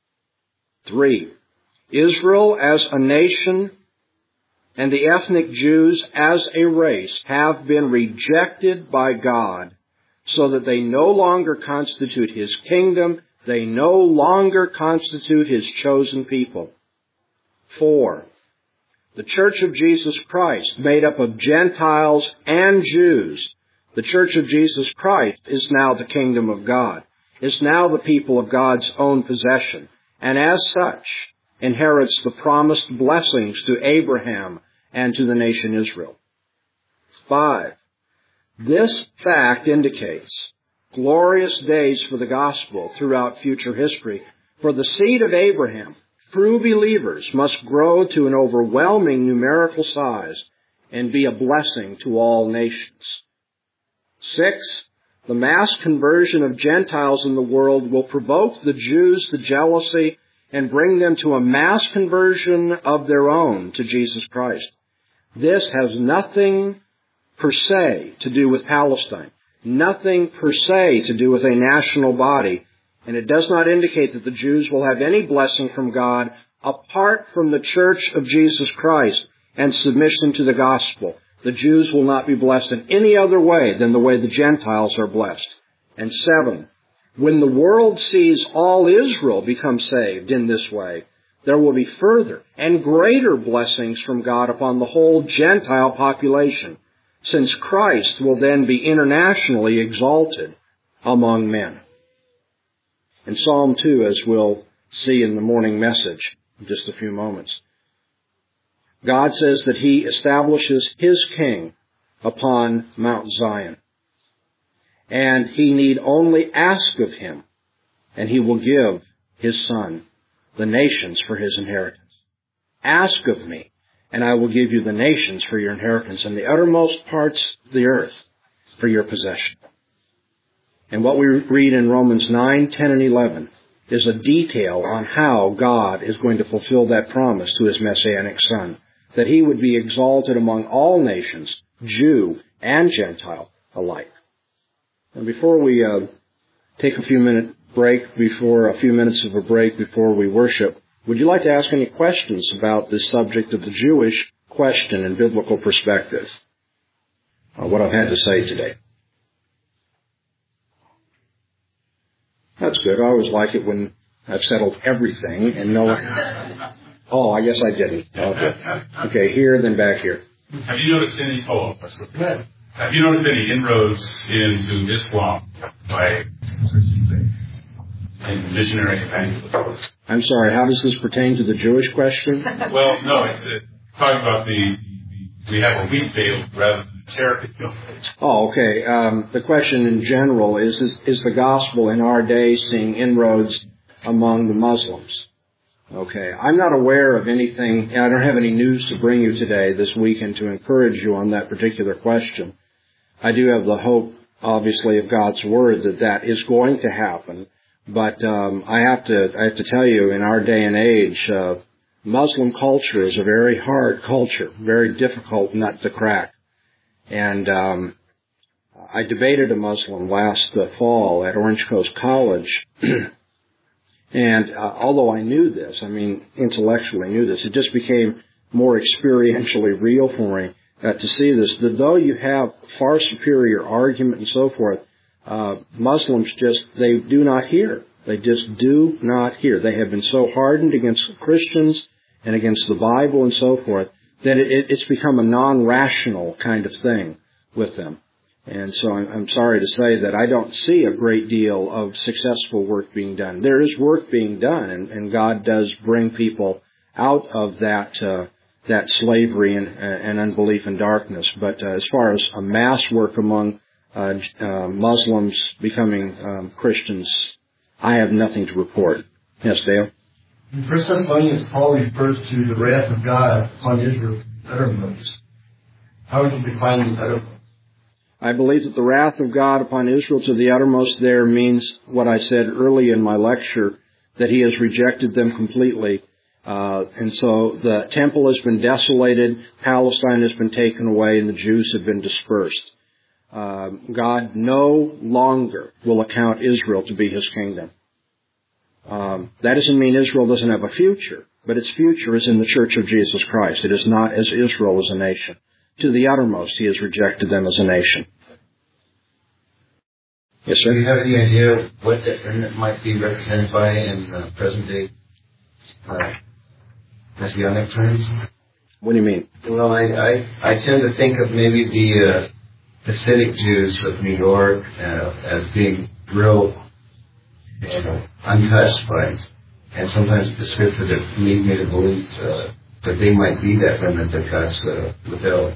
Three, Israel as a nation and the ethnic Jews as a race have been rejected by God so that they no longer constitute His kingdom. They no longer constitute His chosen people. Four, the Church of Jesus Christ, made up of Gentiles and Jews, the Church of Jesus Christ is now the kingdom of God, is now the people of God's own possession, and as such inherits the promised blessings to Abraham and to the nation Israel. Five, this fact indicates glorious days for the gospel throughout future history. For the seed of Abraham, true believers must grow to an overwhelming numerical size and be a blessing to all nations. Six, the mass conversion of Gentiles in the world will provoke the Jews to jealousy and bring them to a mass conversion of their own to Jesus Christ. This has nothing per se to do with Palestine. Nothing per se to do with a national body, and it does not indicate that the Jews will have any blessing from God apart from the Church of Jesus Christ and submission to the gospel. The Jews will not be blessed in any other way than the way the Gentiles are blessed. And seven, when the world sees all Israel become saved in this way, there will be further and greater blessings from God upon the whole Gentile population, since Christ will then be internationally exalted among men. In Psalm two, as we'll see in the morning message in just a few moments, God says that He establishes His king upon Mount Zion. And He need only ask of Him, and He will give His Son the nations for His inheritance. Ask of me, and I will give you the nations for your inheritance, and the uttermost parts of the earth for your possession. And what we read in Romans nine, ten, and eleven is a detail on how God is going to fulfill that promise to His Messianic Son, that He would be exalted among all nations, Jew and Gentile alike. And before we uh, take a few minute break before, a few minutes of a break before we worship. Would you like to ask any questions about this subject of the Jewish question in biblical perspective? Uh, what I've had to say today. That's good. I always like it when I've settled everything and no one... Oh, I guess I didn't. Okay, okay, here, then back here. Have you noticed any... Oh, have you noticed any inroads into Islam by in missionary evangelism? I'm sorry, how does this pertain to the Jewish question? Well, no, it's, it's talking about the, we have a wheat field rather than a cherry field. Oh, okay. Um, the question in general is, is, is the gospel in our day seeing inroads among the Muslims? Okay. I'm not aware of anything, and I don't have any news to bring you today, this weekend, to encourage you on that particular question. I do have the hope, obviously, of God's Word that that is going to happen. But um, I have to I have to tell you, in our day and age, uh, Muslim culture is a very hard culture, very difficult nut to crack. And um, I debated a Muslim last uh, fall at Orange Coast College. And uh, although I knew this, I mean, intellectually knew this, it just became more experientially real for me uh, to see this, that though you have far superior argument and so forth, uh, Muslims just, they do not hear. They just do not hear. They have been so hardened against Christians and against the Bible and so forth that it, it's become a non-rational kind of thing with them. And so I'm, I'm sorry to say that I don't see a great deal of successful work being done. There is work being done, and, and God does bring people out of that uh, that slavery and, and unbelief and darkness. But uh, as far as a mass work among uh, uh, Muslims becoming um, Christians, I have nothing to report. Yes, Dale? In First Thessalonians, Paul refers to the wrath of God upon Israel uttermost. How would you define the uttermost? I believe that the wrath of God upon Israel to the uttermost there means what I said early in my lecture, that he has rejected them completely. Uh, and so the temple has been desolated, Palestine has been taken away, and the Jews have been dispersed. Uh, God no longer will account Israel to be his kingdom. Um, that doesn't mean Israel doesn't have a future, but its future is in the Church of Jesus Christ. It is not as Israel as a nation. To the uttermost, he has rejected them as a nation. Yes, sir? Do you have any idea what that remnant might be represented by in uh, present-day uh, Messianic terms? What do you mean? Well, I, I, I tend to think of maybe the uh, Hasidic Jews of New York uh, as being real uh, untouched by it. And sometimes the scripture that lead me to believe uh, that they might be that remnant that God's uh, withheld.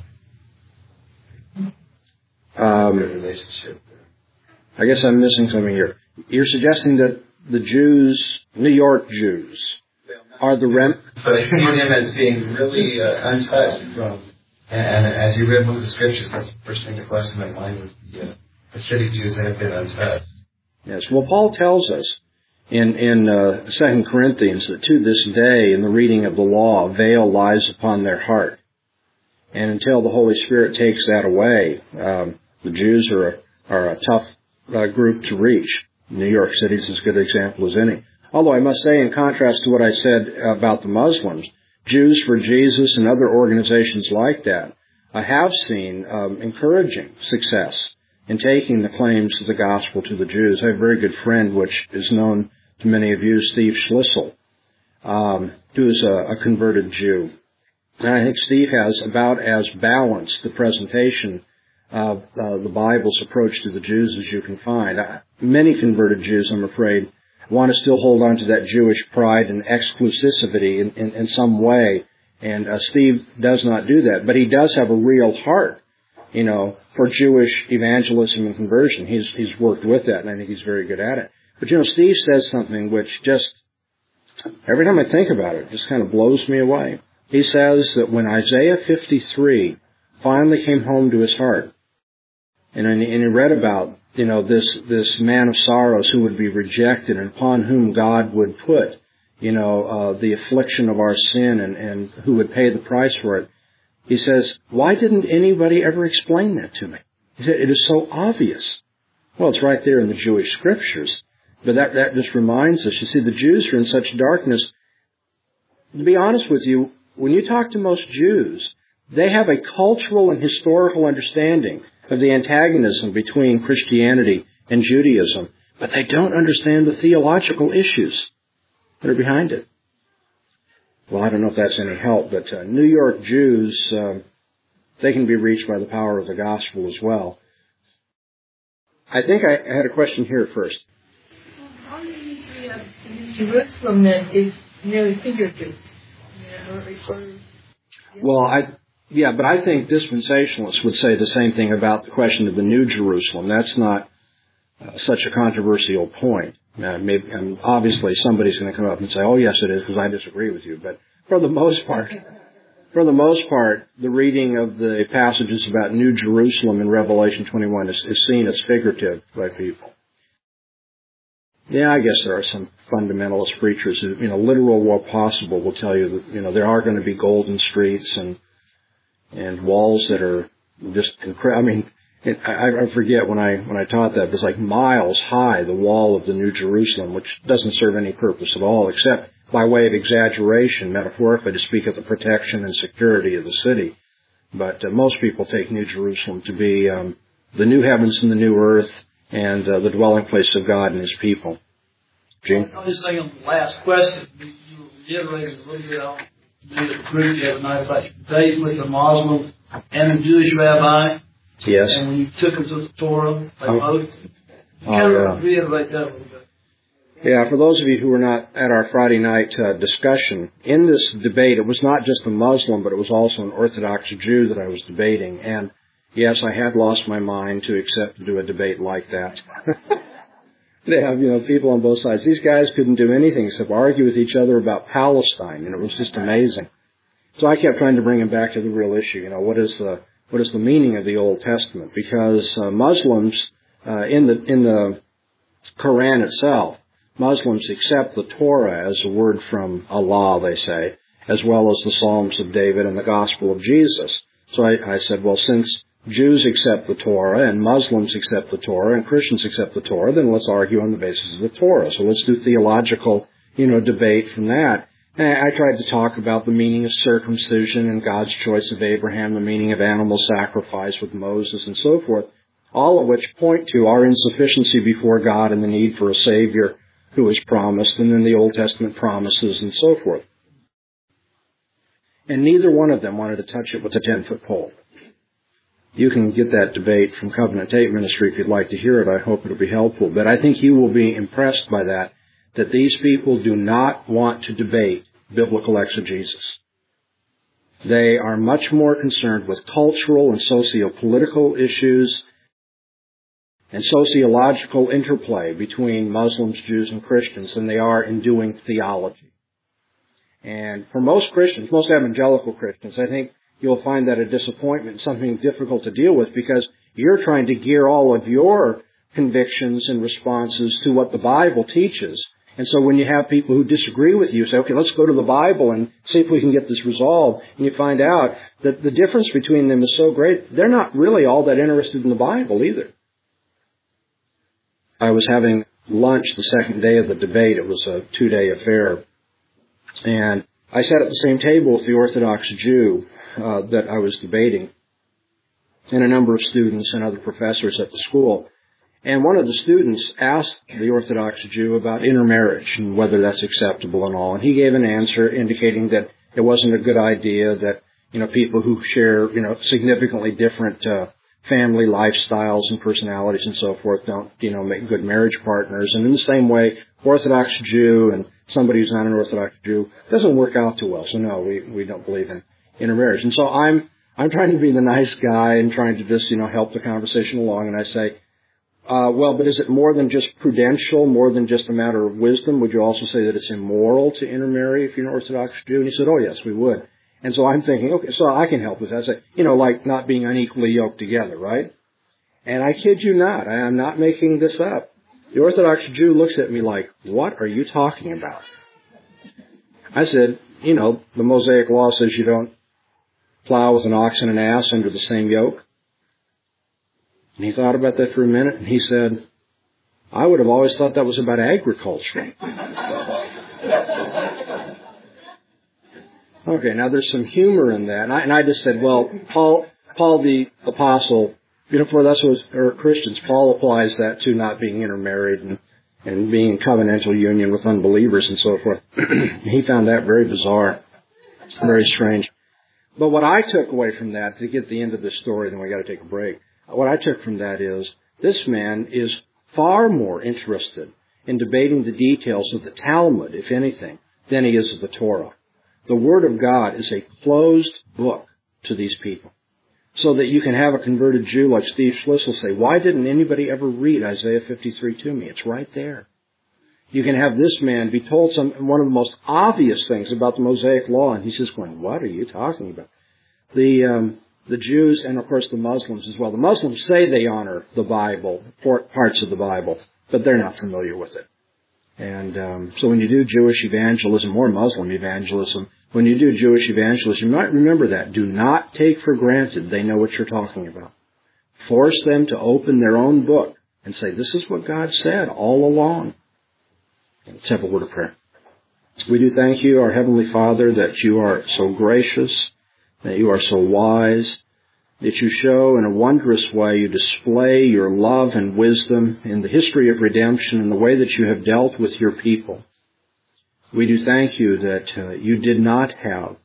Um, relationship. I guess I'm missing something here. You're suggesting that the Jews, New York Jews, are the rem... But I see them as being really uh, untouched from... And, and as you read one of the scriptures, that's the first thing that crossed my mind was the uh, Hasidic Jews that have been untouched. Yes, well, Paul tells us in, in uh, Second Corinthians that to this day, in the reading of the law, a veil lies upon their heart. And until the Holy Spirit takes that away, um, the Jews are a, are a tough uh, group to reach. New York City is as good an example as any. Although I must say, in contrast to what I said about the Muslims, Jews for Jesus and other organizations like that, I have seen um, encouraging success in taking the claims of the gospel to the Jews. I have a very good friend, which is known to many of you, Steve Schlissel, um, who is a, a converted Jew. And I think Steve has about as balanced the presentation of uh, the Bible's approach to the Jews as you can find. Uh, many converted Jews, I'm afraid, want to still hold on to that Jewish pride and exclusivity in, in, in some way. And uh, Steve does not do that. But he does have a real heart, you know, for Jewish evangelism and conversion. He's, he's worked with that, and I think he's very good at it. But, you know, Steve says something which just, every time I think about it, just kind of blows me away. He says that when Isaiah fifty-three finally came home to his heart, and, and he read about, you know, this, this man of sorrows who would be rejected and upon whom God would put, you know, uh, the affliction of our sin and, and who would pay the price for it. He says, why didn't anybody ever explain that to me? He said, it is so obvious. Well, it's right there in the Jewish scriptures. But that, that just reminds us, you see, the Jews are in such darkness. To be honest with you, when you talk to most Jews, they have a cultural and historical understanding of the antagonism between Christianity and Judaism, but they don't understand the theological issues that are behind it. Well, I don't know if that's any help, but uh, New York Jews, uh, they can be reached by the power of the gospel as well. I think I had a question here first. All the imagery of Jerusalem then is merely figurative. Well, I, yeah, but I think dispensationalists would say the same thing about the question of the New Jerusalem. That's not uh, such a controversial point. Uh, maybe, and obviously somebody's going to come up and say, oh, yes, it is, because I disagree with you. But for the most part, for the most part, the reading of the passages about New Jerusalem in Revelation twenty-one is, is seen as figurative by people. Yeah, I guess there are some fundamentalist preachers who, you know, literal where possible will tell you that, you know, there are going to be golden streets and and walls that are just incredible. I mean, it, I, I forget when I when I taught that, it was like miles high, the wall of the New Jerusalem, which doesn't serve any purpose at all, except by way of exaggeration, metaphorically, to speak of the protection and security of the city. But uh, most people take New Jerusalem to be um, the new heavens and the new earth, and uh, the dwelling place of God and His people. Gene? I was just saying on the last question, you reiterated a little bit on the group the other night about your debate with a Muslim and a Jewish rabbi. Yes. And when you took them to the Torah, they oh. both. Oh, yeah. Reiterate that a little bit. Yeah, for those of you who were not at our Friday night uh, discussion, in this debate, it was not just a Muslim, but it was also an Orthodox Jew that I was debating. And yes, I had lost my mind to accept to do a debate like that. They have, you know, people on both sides. These guys couldn't do anything except argue with each other about Palestine, and it was just amazing. So I kept trying to bring him back to the real issue. You know, what is the what is the meaning of the Old Testament? Because uh, Muslims uh, in the in the Quran itself, Muslims accept the Torah as a word from Allah, they say, as well as the Psalms of David and the Gospel of Jesus. So I, I said, well, since Jews accept the Torah and Muslims accept the Torah and Christians accept the Torah, then let's argue on the basis of the Torah. So let's do theological, you know, debate from that. And I tried to talk about the meaning of circumcision and God's choice of Abraham, the meaning of animal sacrifice with Moses and so forth, all of which point to our insufficiency before God and the need for a Savior who is promised, and then the Old Testament promises and so forth. And neither one of them wanted to touch it with a ten-foot pole. You can get that debate from Covenant Tape Ministry if you'd like to hear it. I hope it'll be helpful. But I think you will be impressed by that, that these people do not want to debate biblical exegesis. They are much more concerned with cultural and socio-political issues and sociological interplay between Muslims, Jews, and Christians than they are in doing theology. And for most Christians, most evangelical Christians, I think you'll find that a disappointment, something difficult to deal with, because you're trying to gear all of your convictions and responses to what the Bible teaches. And so when you have people who disagree with you, say, okay, let's go to the Bible and see if we can get this resolved, and you find out that the difference between them is so great, they're not really all that interested in the Bible either. I was having lunch the second day of the debate. It was a two-day affair. And I sat at the same table with the Orthodox Jew uh, that I was debating, and a number of students and other professors at the school. And one of the students asked the Orthodox Jew about intermarriage and whether that's acceptable and all. And he gave an answer indicating that it wasn't a good idea, that, you know, people who share, you know, significantly different uh, family lifestyles and personalities and so forth don't, you know, make good marriage partners. And in the same way, Orthodox Jew and somebody who's not an Orthodox Jew doesn't work out too well. So no, we, we don't believe in intermarriage. And so I'm, I'm trying to be the nice guy and trying to just, you know, help the conversation along. And I say, uh, well, but is it more than just prudential, more than just a matter of wisdom? Would you also say that it's immoral to intermarry if you're an Orthodox Jew? And he said, oh yes, we would. And so I'm thinking, okay, so I can help with that. I say, you know, like not being unequally yoked together, right? And I kid you not, I am not making this up. The Orthodox Jew looks at me like, what are you talking about? I said, you know, the Mosaic Law says you don't plow with an ox and an ass under the same yoke. And he thought about that for a minute, and he said, I would have always thought that was about agriculture. Okay, now there's some humor in that. And I, and I just said, well, Paul, Paul the Apostle, you know, for us or Christians, Paul applies that to not being intermarried and, and being in covenantal union with unbelievers and so forth. He found that very bizarre, very strange. But what I took away from that, to get the end of this story, then we got to take a break. What I took from that is this man is far more interested in debating the details of the Talmud, if anything, than he is of the Torah. The Word of God is a closed book to these people. So that you can have a converted Jew like Steve Schlissel say, why didn't anybody ever read Isaiah fifty-three to me? It's right there. You can have this man be told some one of the most obvious things about the Mosaic Law, and he's just going, what are you talking about? The um, the Jews and, of course, the Muslims as well. The Muslims say they honor the Bible, parts of the Bible, but they're not familiar with it. And um, so when you do Jewish evangelism or Muslim evangelism, when you do Jewish evangelism, you might remember that. Do not take for granted they know what you're talking about. Force them to open their own book and say, this is what God said all along. Let's have a word of prayer. We do thank you, our Heavenly Father, that you are so gracious, that you are so wise, that you show in a wondrous way, you display your love and wisdom in the history of redemption and the way that you have dealt with your people. We do thank you that uh, you did not have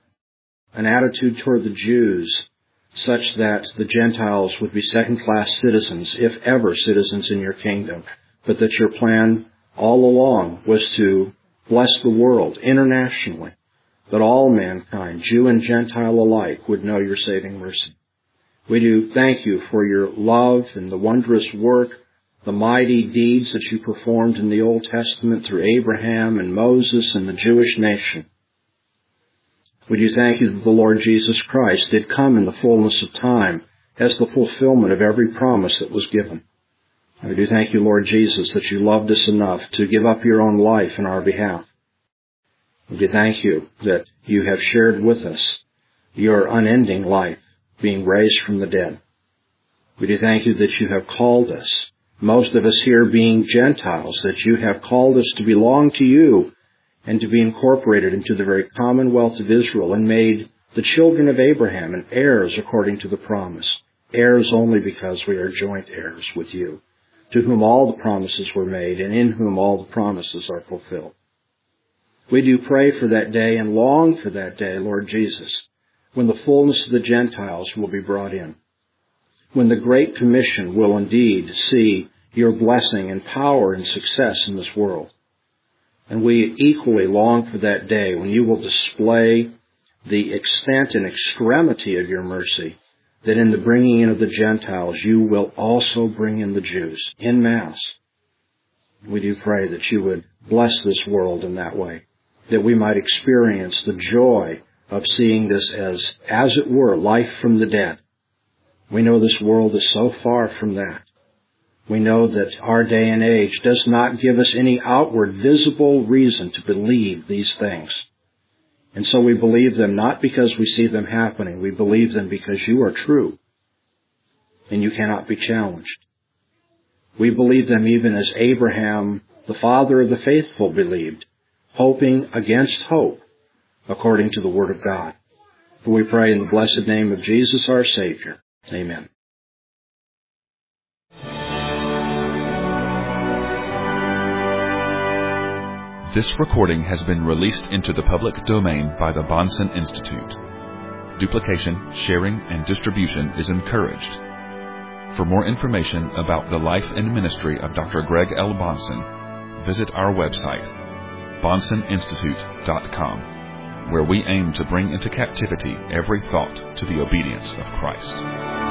an attitude toward the Jews such that the Gentiles would be second-class citizens, if ever citizens in your kingdom, but that your plan all along was to bless the world internationally, that all mankind, Jew and Gentile alike, would know your saving mercy. We do thank you for your love and the wondrous work, the mighty deeds that you performed in the Old Testament through Abraham and Moses and the Jewish nation. We do thank you that the Lord Jesus Christ did come in the fullness of time as the fulfillment of every promise that was given. We do thank you, Lord Jesus, that you loved us enough to give up your own life in our behalf. We do thank you that you have shared with us your unending life, being raised from the dead. We do thank you that you have called us, most of us here being Gentiles, that you have called us to belong to you and to be incorporated into the very commonwealth of Israel and made the children of Abraham and heirs according to the promise, heirs only because we are joint heirs with you, to whom all the promises were made and in whom all the promises are fulfilled. We do pray for that day and long for that day, Lord Jesus, when the fullness of the Gentiles will be brought in, when the Great Commission will indeed see your blessing and power and success in this world. And we equally long for that day when you will display the extent and extremity of your mercy, that in the bringing in of the Gentiles, you will also bring in the Jews en masse. We do pray that you would bless this world in that way, that we might experience the joy of seeing this as, as it were, life from the dead. We know this world is so far from that. We know that our day and age does not give us any outward, visible reason to believe these things. And so we believe them not because we see them happening. We believe them because you are true and you cannot be challenged. We believe them even as Abraham, the father of the faithful, believed, hoping against hope, according to the Word of God. For we pray in the blessed name of Jesus our Savior. Amen. This recording has been released into the public domain by the Bahnsen Institute. Duplication, sharing, and distribution is encouraged. For more information about the life and ministry of Doctor Greg L. Bahnsen, visit our website, bahnsen institute dot com, where we aim to bring into captivity every thought to the obedience of Christ.